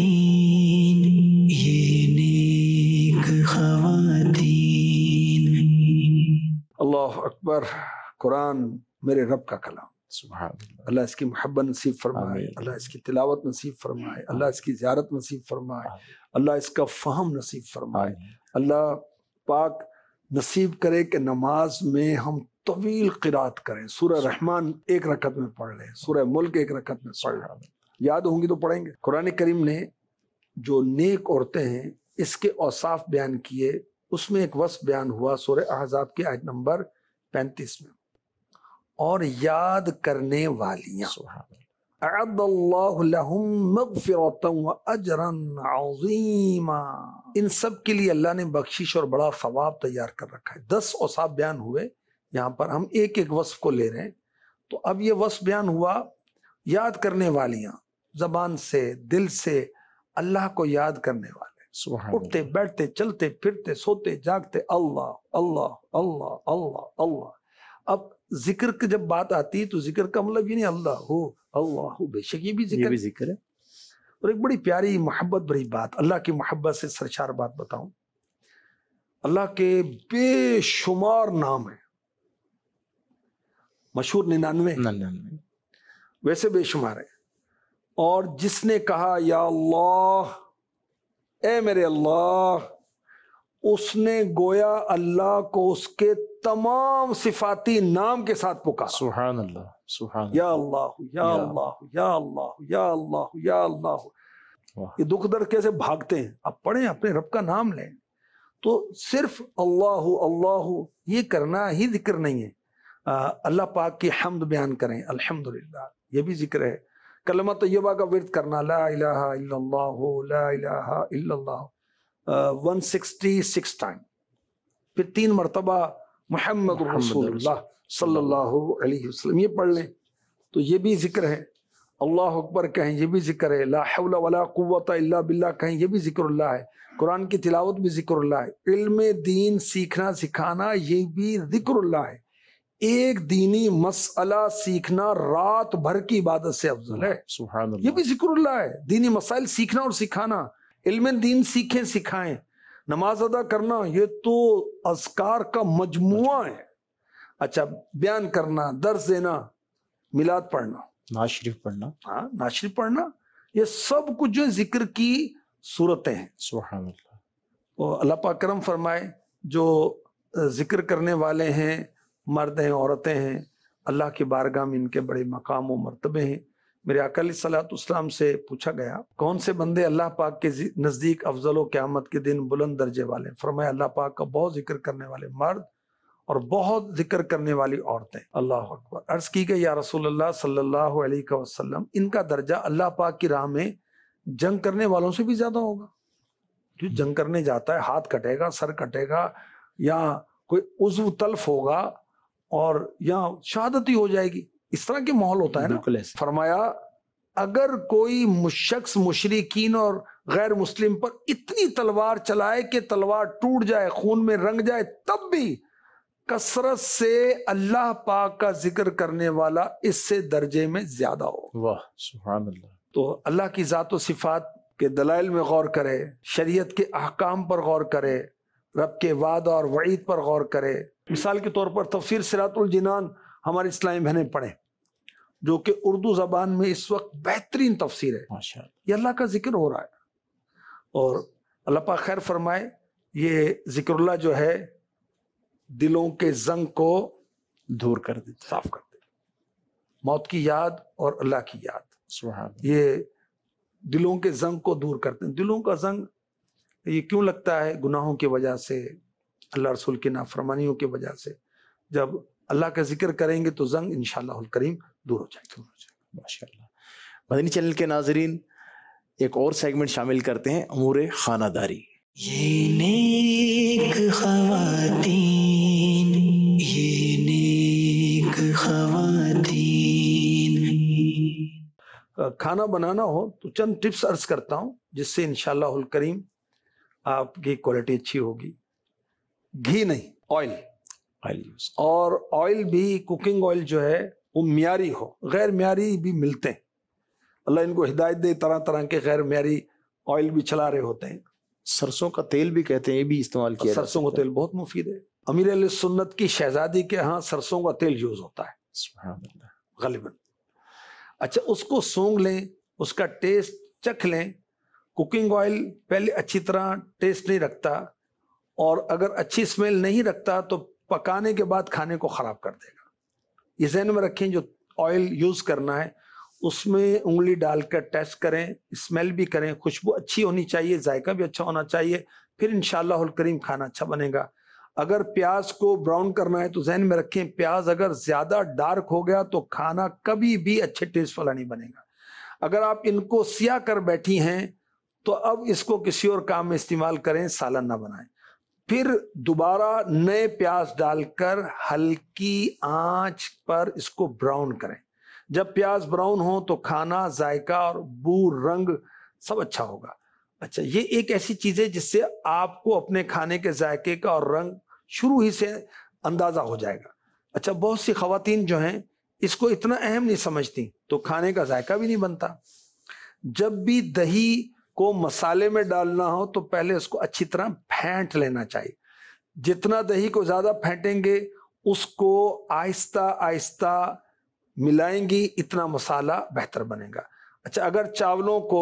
یہ نیک خواتین. اللہ اکبر. قرآن میرے رب کا کلام. سبحان اللہ. اللہ اس کی محبت نصیب فرمائے، آمین. اللہ اس کی تلاوت نصیب فرمائے، اللہ اس کی زیارت نصیب فرمائے، اللہ اس کا فہم نصیب فرمائے. اللہ پاک نصیب کرے کہ نماز میں ہم طویل قرات کریں. سورہ رحمان ایک رکعت میں پڑھ لیں، سورہ ملک ایک رکعت میں پڑھ لیں. یاد ہوں گی تو پڑھیں گے. قرآن کریم نے جو نیک عورتیں ہیں اس کے اوصاف بیان کیے، اس میں ایک وصف بیان ہوا سورہ احزاب کی آیت نمبر پینتیس میں، اور یاد کرنے والیاں. اعد اللہ لہم مغفرۃ واجرا عظیما. ان سب کے لیے اللہ نے بخشش اور بڑا ثواب تیار کر رکھا ہے. دس اوصاف بیان ہوئے، یہاں پر ہم ایک ایک وصف کو لے رہے ہیں. تو اب یہ وصف بیان ہوا یاد کرنے والیاں، زبان سے دل سے اللہ کو یاد کرنے والے، اٹھتے بیٹھتے چلتے پھرتے سوتے جاگتے اللہ اللہ اللہ اللہ اللہ. اب ذکر کی جب بات آتی ہے تو ذکر کا مطلب یہ نہیں اللہ ہو اللہ ہو، بے شک یہ بھی ذکر, یہ بھی ذکر ہے. اور ایک بڑی پیاری محبت بڑی بات، اللہ کی محبت سے سرشار بات بتاؤں. اللہ کے بے شمار نام ہیں، مشہور ننانوے ویسے بے شمار ہیں. اور جس نے کہا یا اللہ اے میرے اللہ، اس نے گویا اللہ کو اس کے تمام صفاتی نام کے ساتھ پکارا. سبحان اللہ. سبحان یا اللہ یا اللہ یا اللہ یا اللہ یا اللہ. یہ دکھ درد کیسے بھاگتے ہیں. اب پڑھیں اپنے رب کا نام لیں. تو صرف اللہ اللہ یہ کرنا ہی ذکر نہیں ہے. اللہ پاک کی حمد بیان کریں، الحمدللہ، یہ بھی ذکر ہے. کلمہ طیبہ کا ورد کرنا، لا الہ الا اللہ لا الہ الا اللہ ون سکسٹی سکس ٹائم، پھر تین مرتبہ محمد رسول اللہ صلی اللہ علیہ وسلم یہ پڑھ لیں تو یہ بھی ذکر ہے. اللہ اکبر کہیں یہ بھی ذکر ہے. لا حول ولا قوت الا باللہ کہیں یہ بھی ذکر اللہ ہے. قرآن کی تلاوت بھی ذکر اللہ ہے. علم دین سیکھنا سکھانا یہ بھی ذکر اللہ ہے. ایک دینی مسئلہ سیکھنا رات بھر کی عبادت سے افضل ہے. سبحان اللہ. یہ بھی ذکر اللہ ہے. دینی مسائل سیکھنا اور سکھانا، علم دین سیکھیں سکھائیں. نماز ادا کرنا یہ تو اذکار کا مجموعہ ہے. اچھا، بیان کرنا، درس دینا، میلاد پڑھنا، نعت شریف پڑھنا، ہاں نعت شریف پڑھنا، یہ سب کچھ جو ذکر کی صورتیں ہیں. سبحان اللہ. اور اللہ پاک کرم فرمائے جو ذکر کرنے والے ہیں، مرد ہیں عورتیں ہیں، اللہ کی بارگاہ میں ان کے بڑے مقام و مرتبے ہیں. میرے آقا علیہ الصلوۃ والسلام سے پوچھا گیا کون سے بندے اللہ پاک کے نزدیک افضل و قیامت کے دن بلند درجے والے ہیں. فرمایا اللہ پاک کا بہت ذکر کرنے والے مرد اور بہت ذکر کرنے والی عورتیں. اللہ اکبر. عرض کی کہ یا رسول اللہ صلی اللہ علیہ وسلم ان کا درجہ اللہ پاک کی راہ میں جنگ کرنے والوں سے بھی زیادہ ہوگا. جو جنگ کرنے جاتا ہے ہاتھ کٹے گا، سر کٹے گا، یا کوئی عضو تلف ہوگا اور یا شہادت ہی ہو جائے گی، اس طرح کے ماحول ہوتا ہے نا. فرمایا اگر کوئی شخص مشرکین اور غیر مسلم پر اتنی تلوار چلائے کہ تلوار ٹوٹ جائے، خون میں رنگ جائے، تب بھی کثرت سے اللہ پاک کا ذکر کرنے والا اس سے درجے میں زیادہ ہو. واہ سبحان اللہ. تو اللہ کی ذات و صفات کے دلائل میں غور کرے، شریعت کے احکام پر غور کرے، رب کے وعدہ اور وعید پر غور کرے. مثال کے طور پر تفسیر صراط الجنان ہماری اسلامی بہنیں پڑھیں، جو کہ اردو زبان میں اس وقت بہترین تفسیر ہے. ماشاءاللہ. یہ اللہ کا ذکر ہو رہا ہے. اور اللہ پاک خیر فرمائے، یہ ذکر اللہ جو ہے دلوں کے زنگ کو دور کر دیتا، صاف کر دے. موت کی یاد اور اللہ کی یاد سبحان اللہ. یہ دلوں کے زنگ کو دور کرتے ہیں. دلوں کا زنگ یہ کیوں لگتا ہے؟ گناہوں کی وجہ سے، اللہ رسول کی نافرمانیوں کی وجہ سے. جب اللہ کا ذکر کریں گے تو زنگ انشاءاللہ الکریم دور ہو جائے گا. ماشاءاللہ. مدنی چینل کے ناظرین، ایک اور سیگمنٹ شامل کرتے ہیں، امور خانہ داری۔ یہ نیک خواتین، یہ نیک خواتین۔ کھانا بنانا ہو تو چند ٹپس عرض کرتا ہوں جس سے انشاءاللہ الکریم آپ کی کوالٹی اچھی ہوگی۔ گھی نہیں، آئل، اور آئل بھی کوکنگ آئل جو ہے وہ معیاری ہو، غیر معیاری بھی ملتے ہیں، اللہ ان کو ہدایت دے، طرح طرح کے غیر معیاری آئل بھی چلا رہے ہوتے ہیں۔ سرسوں کا تیل بھی کہتے ہیں، یہ بھی استعمال کیا جاتا ہے۔ سرسوں کا تیل بہت مفید ہے، امیر علیہ سنت کی شہزادی کے ہاں سرسوں کا تیل یوز ہوتا ہے سبحان اللہ۔ غالباً۔ اچھا، اس کو سونگ لیں، اس کا ٹیسٹ چکھ لیں۔ کوکنگ آئل پہلے اچھی طرح ٹیسٹ نہیں رکھتا، اور اگر اچھی اسمیل نہیں رکھتا تو پکانے کے بعد کھانے کو خراب کر دے گا۔ یہ ذہن میں رکھیں، جو آئل یوز کرنا ہے اس میں انگلی ڈال کر ٹیسٹ کریں، اسمیل بھی کریں، خوشبو اچھی ہونی چاہیے، ذائقہ بھی اچھا ہونا چاہیے، پھر انشاءاللہ الکریم کھانا اچھا بنے گا۔ اگر پیاز کو براؤن کرنا ہے تو ذہن میں رکھیں، پیاز اگر زیادہ ڈارک ہو گیا تو کھانا کبھی بھی اچھے ٹیسٹ والا نہیں بنے گا۔ اگر آپ ان کو سیاہ کر بیٹھی ہیں تو اب اس کو کسی اور کام میں استعمال کریں، سالن نہ بنائیں۔ پھر دوبارہ نئے پیاز ڈال کر ہلکی آنچ پر اس کو براؤن کریں۔ جب پیاز براؤن ہو تو کھانا ذائقہ اور بو رنگ سب اچھا ہوگا۔ اچھا، یہ ایک ایسی چیز ہے جس سے آپ کو اپنے کھانے کے ذائقے کا اور رنگ شروع ہی سے اندازہ ہو جائے گا۔ اچھا، بہت سی خواتین جو ہیں اس کو اتنا اہم نہیں سمجھتی تو کھانے کا ذائقہ بھی نہیں بنتا۔ جب بھی دہی کو مسالے میں ڈالنا ہو تو پہلے اس کو اچھی طرح پھینٹ لینا چاہیے۔ جتنا دہی کو زیادہ پھینٹیں گے اس کو آہستہ آہستہ ملائیں گی، اتنا مسالہ بہتر بنے گا۔ اچھا، اگر چاولوں کو،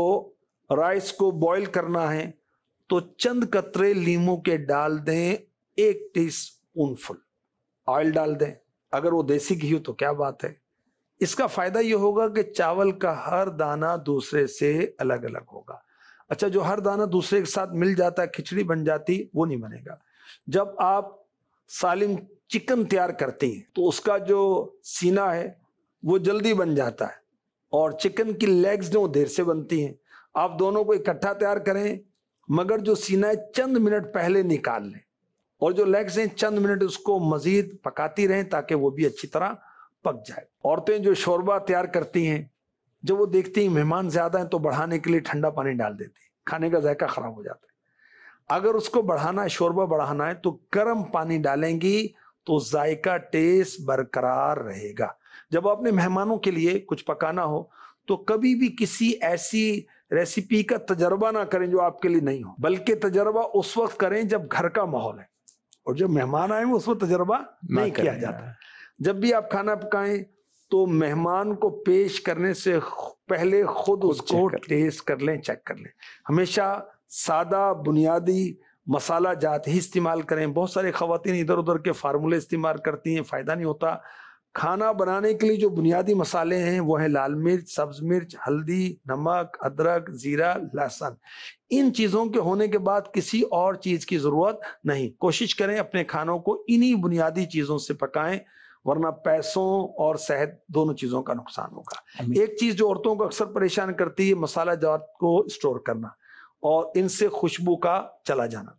رائس کو بوائل کرنا ہے تو چند قطرے لیموں کے ڈال دیں، ایک ٹی اسپون فل آئل ڈال دیں۔ اگر وہ دیسی گھی ہو تو کیا بات ہے۔ اس کا فائدہ یہ ہوگا کہ چاول کا ہر دانہ دوسرے سے الگ الگ ہوگا۔ اچھا، جو ہر دانہ دوسرے کے ساتھ مل جاتا ہے، کھچڑی بن جاتی، وہ نہیں بنے گا۔ جب آپ سالم چکن تیار کرتی ہیں تو اس کا جو سینہ ہے وہ جلدی بن جاتا ہے، اور چکن کی لیگز جو دیر سے بنتی ہیں۔ آپ دونوں کو اکٹھا تیار کریں، مگر جو سینہ ہے چند منٹ پہلے نکال لیں، اور جو لیگز ہیں چند منٹ اس کو مزید پکاتی رہیں تاکہ وہ بھی اچھی طرح پک جائے۔ عورتیں جو شوربہ تیار کرتی ہیں، جب وہ دیکھتی ہیں مہمان زیادہ ہیں تو بڑھانے کے لیے ٹھنڈا پانی ڈال دیتی ہیں، کھانے کا ذائقہ خراب ہو جاتا ہے۔ اگر اس کو بڑھانا ہے، شوربہ بڑھانا ہے، تو گرم پانی ڈالیں گی تو ذائقہ ٹیسٹ برقرار رہے گا۔ جب اپنے مہمانوں کے لیے کچھ پکانا ہو تو کبھی بھی کسی ایسی ریسیپی کا تجربہ نہ کریں جو آپ کے لیے نہیں ہو، بلکہ تجربہ اس وقت کریں جب گھر کا ماحول ہے، اور جب مہمان آئے اس وقت تجربہ نہیں کیا جاتا۔ جب بھی آپ کھانا پکائیں تو مہمان کو پیش کرنے سے پہلے خود اس کو ٹیسٹ کر لیں، چیک کر لیں۔ ہمیشہ سادہ بنیادی مسالہ جات ہی استعمال کریں۔ بہت سارے خواتین ادھر ادھر کے فارمولے استعمال کرتی ہیں، فائدہ نہیں ہوتا۔ کھانا بنانے کے لیے جو بنیادی مسالے ہیں وہ ہیں لال مرچ، سبز مرچ، ہلدی، نمک، ادرک، زیرہ، لہسن۔ ان چیزوں کے ہونے کے بعد کسی اور چیز کی ضرورت نہیں۔ کوشش کریں اپنے کھانوں کو انہی بنیادی چیزوں سے پکائیں، ورنہ پیسوں اور صحت دونوں چیزوں کا نقصان ہوگا۔ ایک چیز جو عورتوں کو اکثر پریشان کرتی ہے، مسالہ جات کو اسٹور کرنا اور ان سے خوشبو کا چلا جانا۔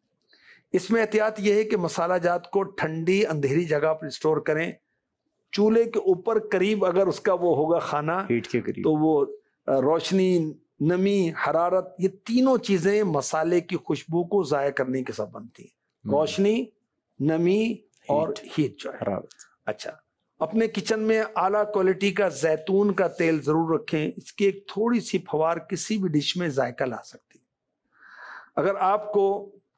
اس میں احتیاط یہ ہے کہ مسالہ جات کو ٹھنڈی اندھیری جگہ پر اسٹور کریں۔ چولہے کے اوپر قریب اگر اس کا وہ ہوگا کھانا ہیٹ کے قریب، تو وہ روشنی، نمی، حرارت، یہ تینوں چیزیں مسالے کی خوشبو کو ضائع کرنے کے سبب بنتی ہیں۔ روشنی، نمی اور ہیٹ جو ہے۔ اچھا، اپنے کچن میں اعلیٰ کوالٹی کا زیتون کا تیل ضرور رکھیں، اس کی ایک تھوڑی سی پھوار کسی بھی ڈش میں ذائقہ لا سکتی۔ اگر آپ کو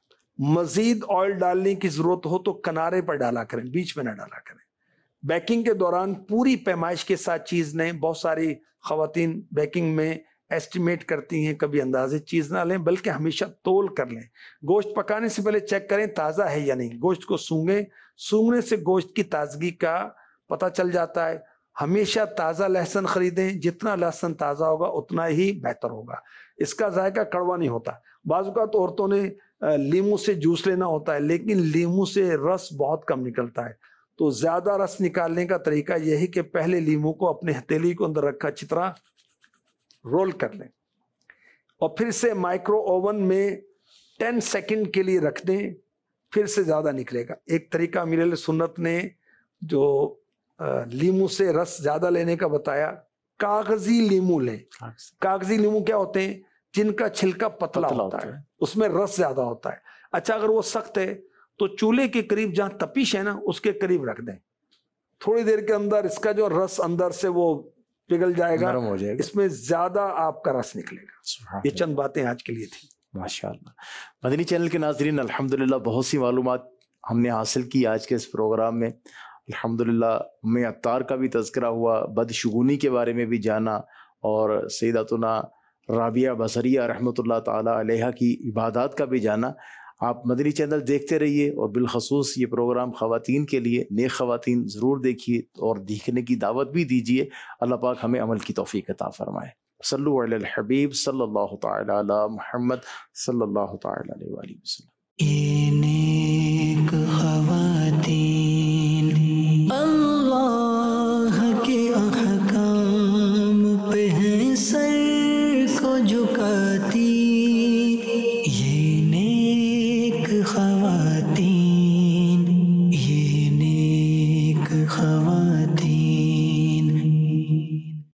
مزید آئل ڈالنے کی ضرورت ہو تو کنارے پر ڈالا کریں، بیچ میں نہ ڈالا کریں۔ بیکنگ کے دوران پوری پیمائش کے ساتھ چیز لیں۔ بہت ساری خواتین بیکنگ میں ایسٹیمیٹ کرتی ہیں، کبھی اندازے چیز نہ لیں بلکہ ہمیشہ تول کر لیں۔ گوشت پکانے سے پہلے چیک کریں تازہ ہے یا نہیں۔ گوشت کو سونگیں، سونگنے سے گوشت کی تازگی کا پتہ چل جاتا ہے۔ ہمیشہ تازہ لہسن خریدیں، جتنا لہسن تازہ ہوگا اتنا ہی بہتر ہوگا۔ اس کا ذائقہ کڑوا نہیں ہوتا۔ بعض اوقات عورتوں نے لیموں سے جوس لینا ہوتا ہے، لیکن لیموں سے رس بہت کم نکلتا ہے، تو زیادہ رس نکالنے کا طریقہ یہ ہے کہ پہلے لیموں کو اپنے ہتھیلی کو اندر رکھا اچھی طرح رول کر لیں۔ اور پھر سے مائکرو اوون میں ٹین سیکنڈ کے لیے رکھ دیں, پھر سے زیادہ نکلے گا. ایک طریقہ امیر اہل سنت نے جو لیمو سے رس زیادہ لینے کا بتایا, کاغذی لیمو لیں. کاغذی لیمو کیا ہوتے ہیں؟ جن کا چھلکا پتلا ہوتا ہے, اس میں رس زیادہ ہوتا ہے. اچھا اگر وہ سخت ہے تو چولہے کے قریب جہاں تپش ہے نا اس کے قریب رکھ دیں, تھوڑی دیر کے اندر اس کا جو رس اندر سے وہ پگھل جائے گا, اس میں زیادہ آپ کا رس نکلے گا. یہ چند باتیں آج کے لیے تھی. ماشاءاللہ. مدنی چینل کے ناظرین, الحمدللہ بہت سی معلومات ہم نے حاصل کی آج کے اس پروگرام میں. الحمدللہ میں عطار کا بھی تذکرہ ہوا, بدشگونی کے بارے میں بھی جانا, اور سیداتنا رابعہ بصریہ رحمۃ اللہ تعالی علیہ کی عبادات کا بھی جانا. آپ مدنی چینل دیکھتے رہیے, اور بالخصوص یہ پروگرام خواتین کے لیے, نیک خواتین ضرور دیکھیے اور دیکھنے کی دعوت بھی دیجیے. اللہ پاک ہمیں عمل کی توفیق عطا فرمائے. صلو علی الحبیب صلی اللہ تعالی علی محمد صلی اللہ تعالی علیہ وآلہ وسلم.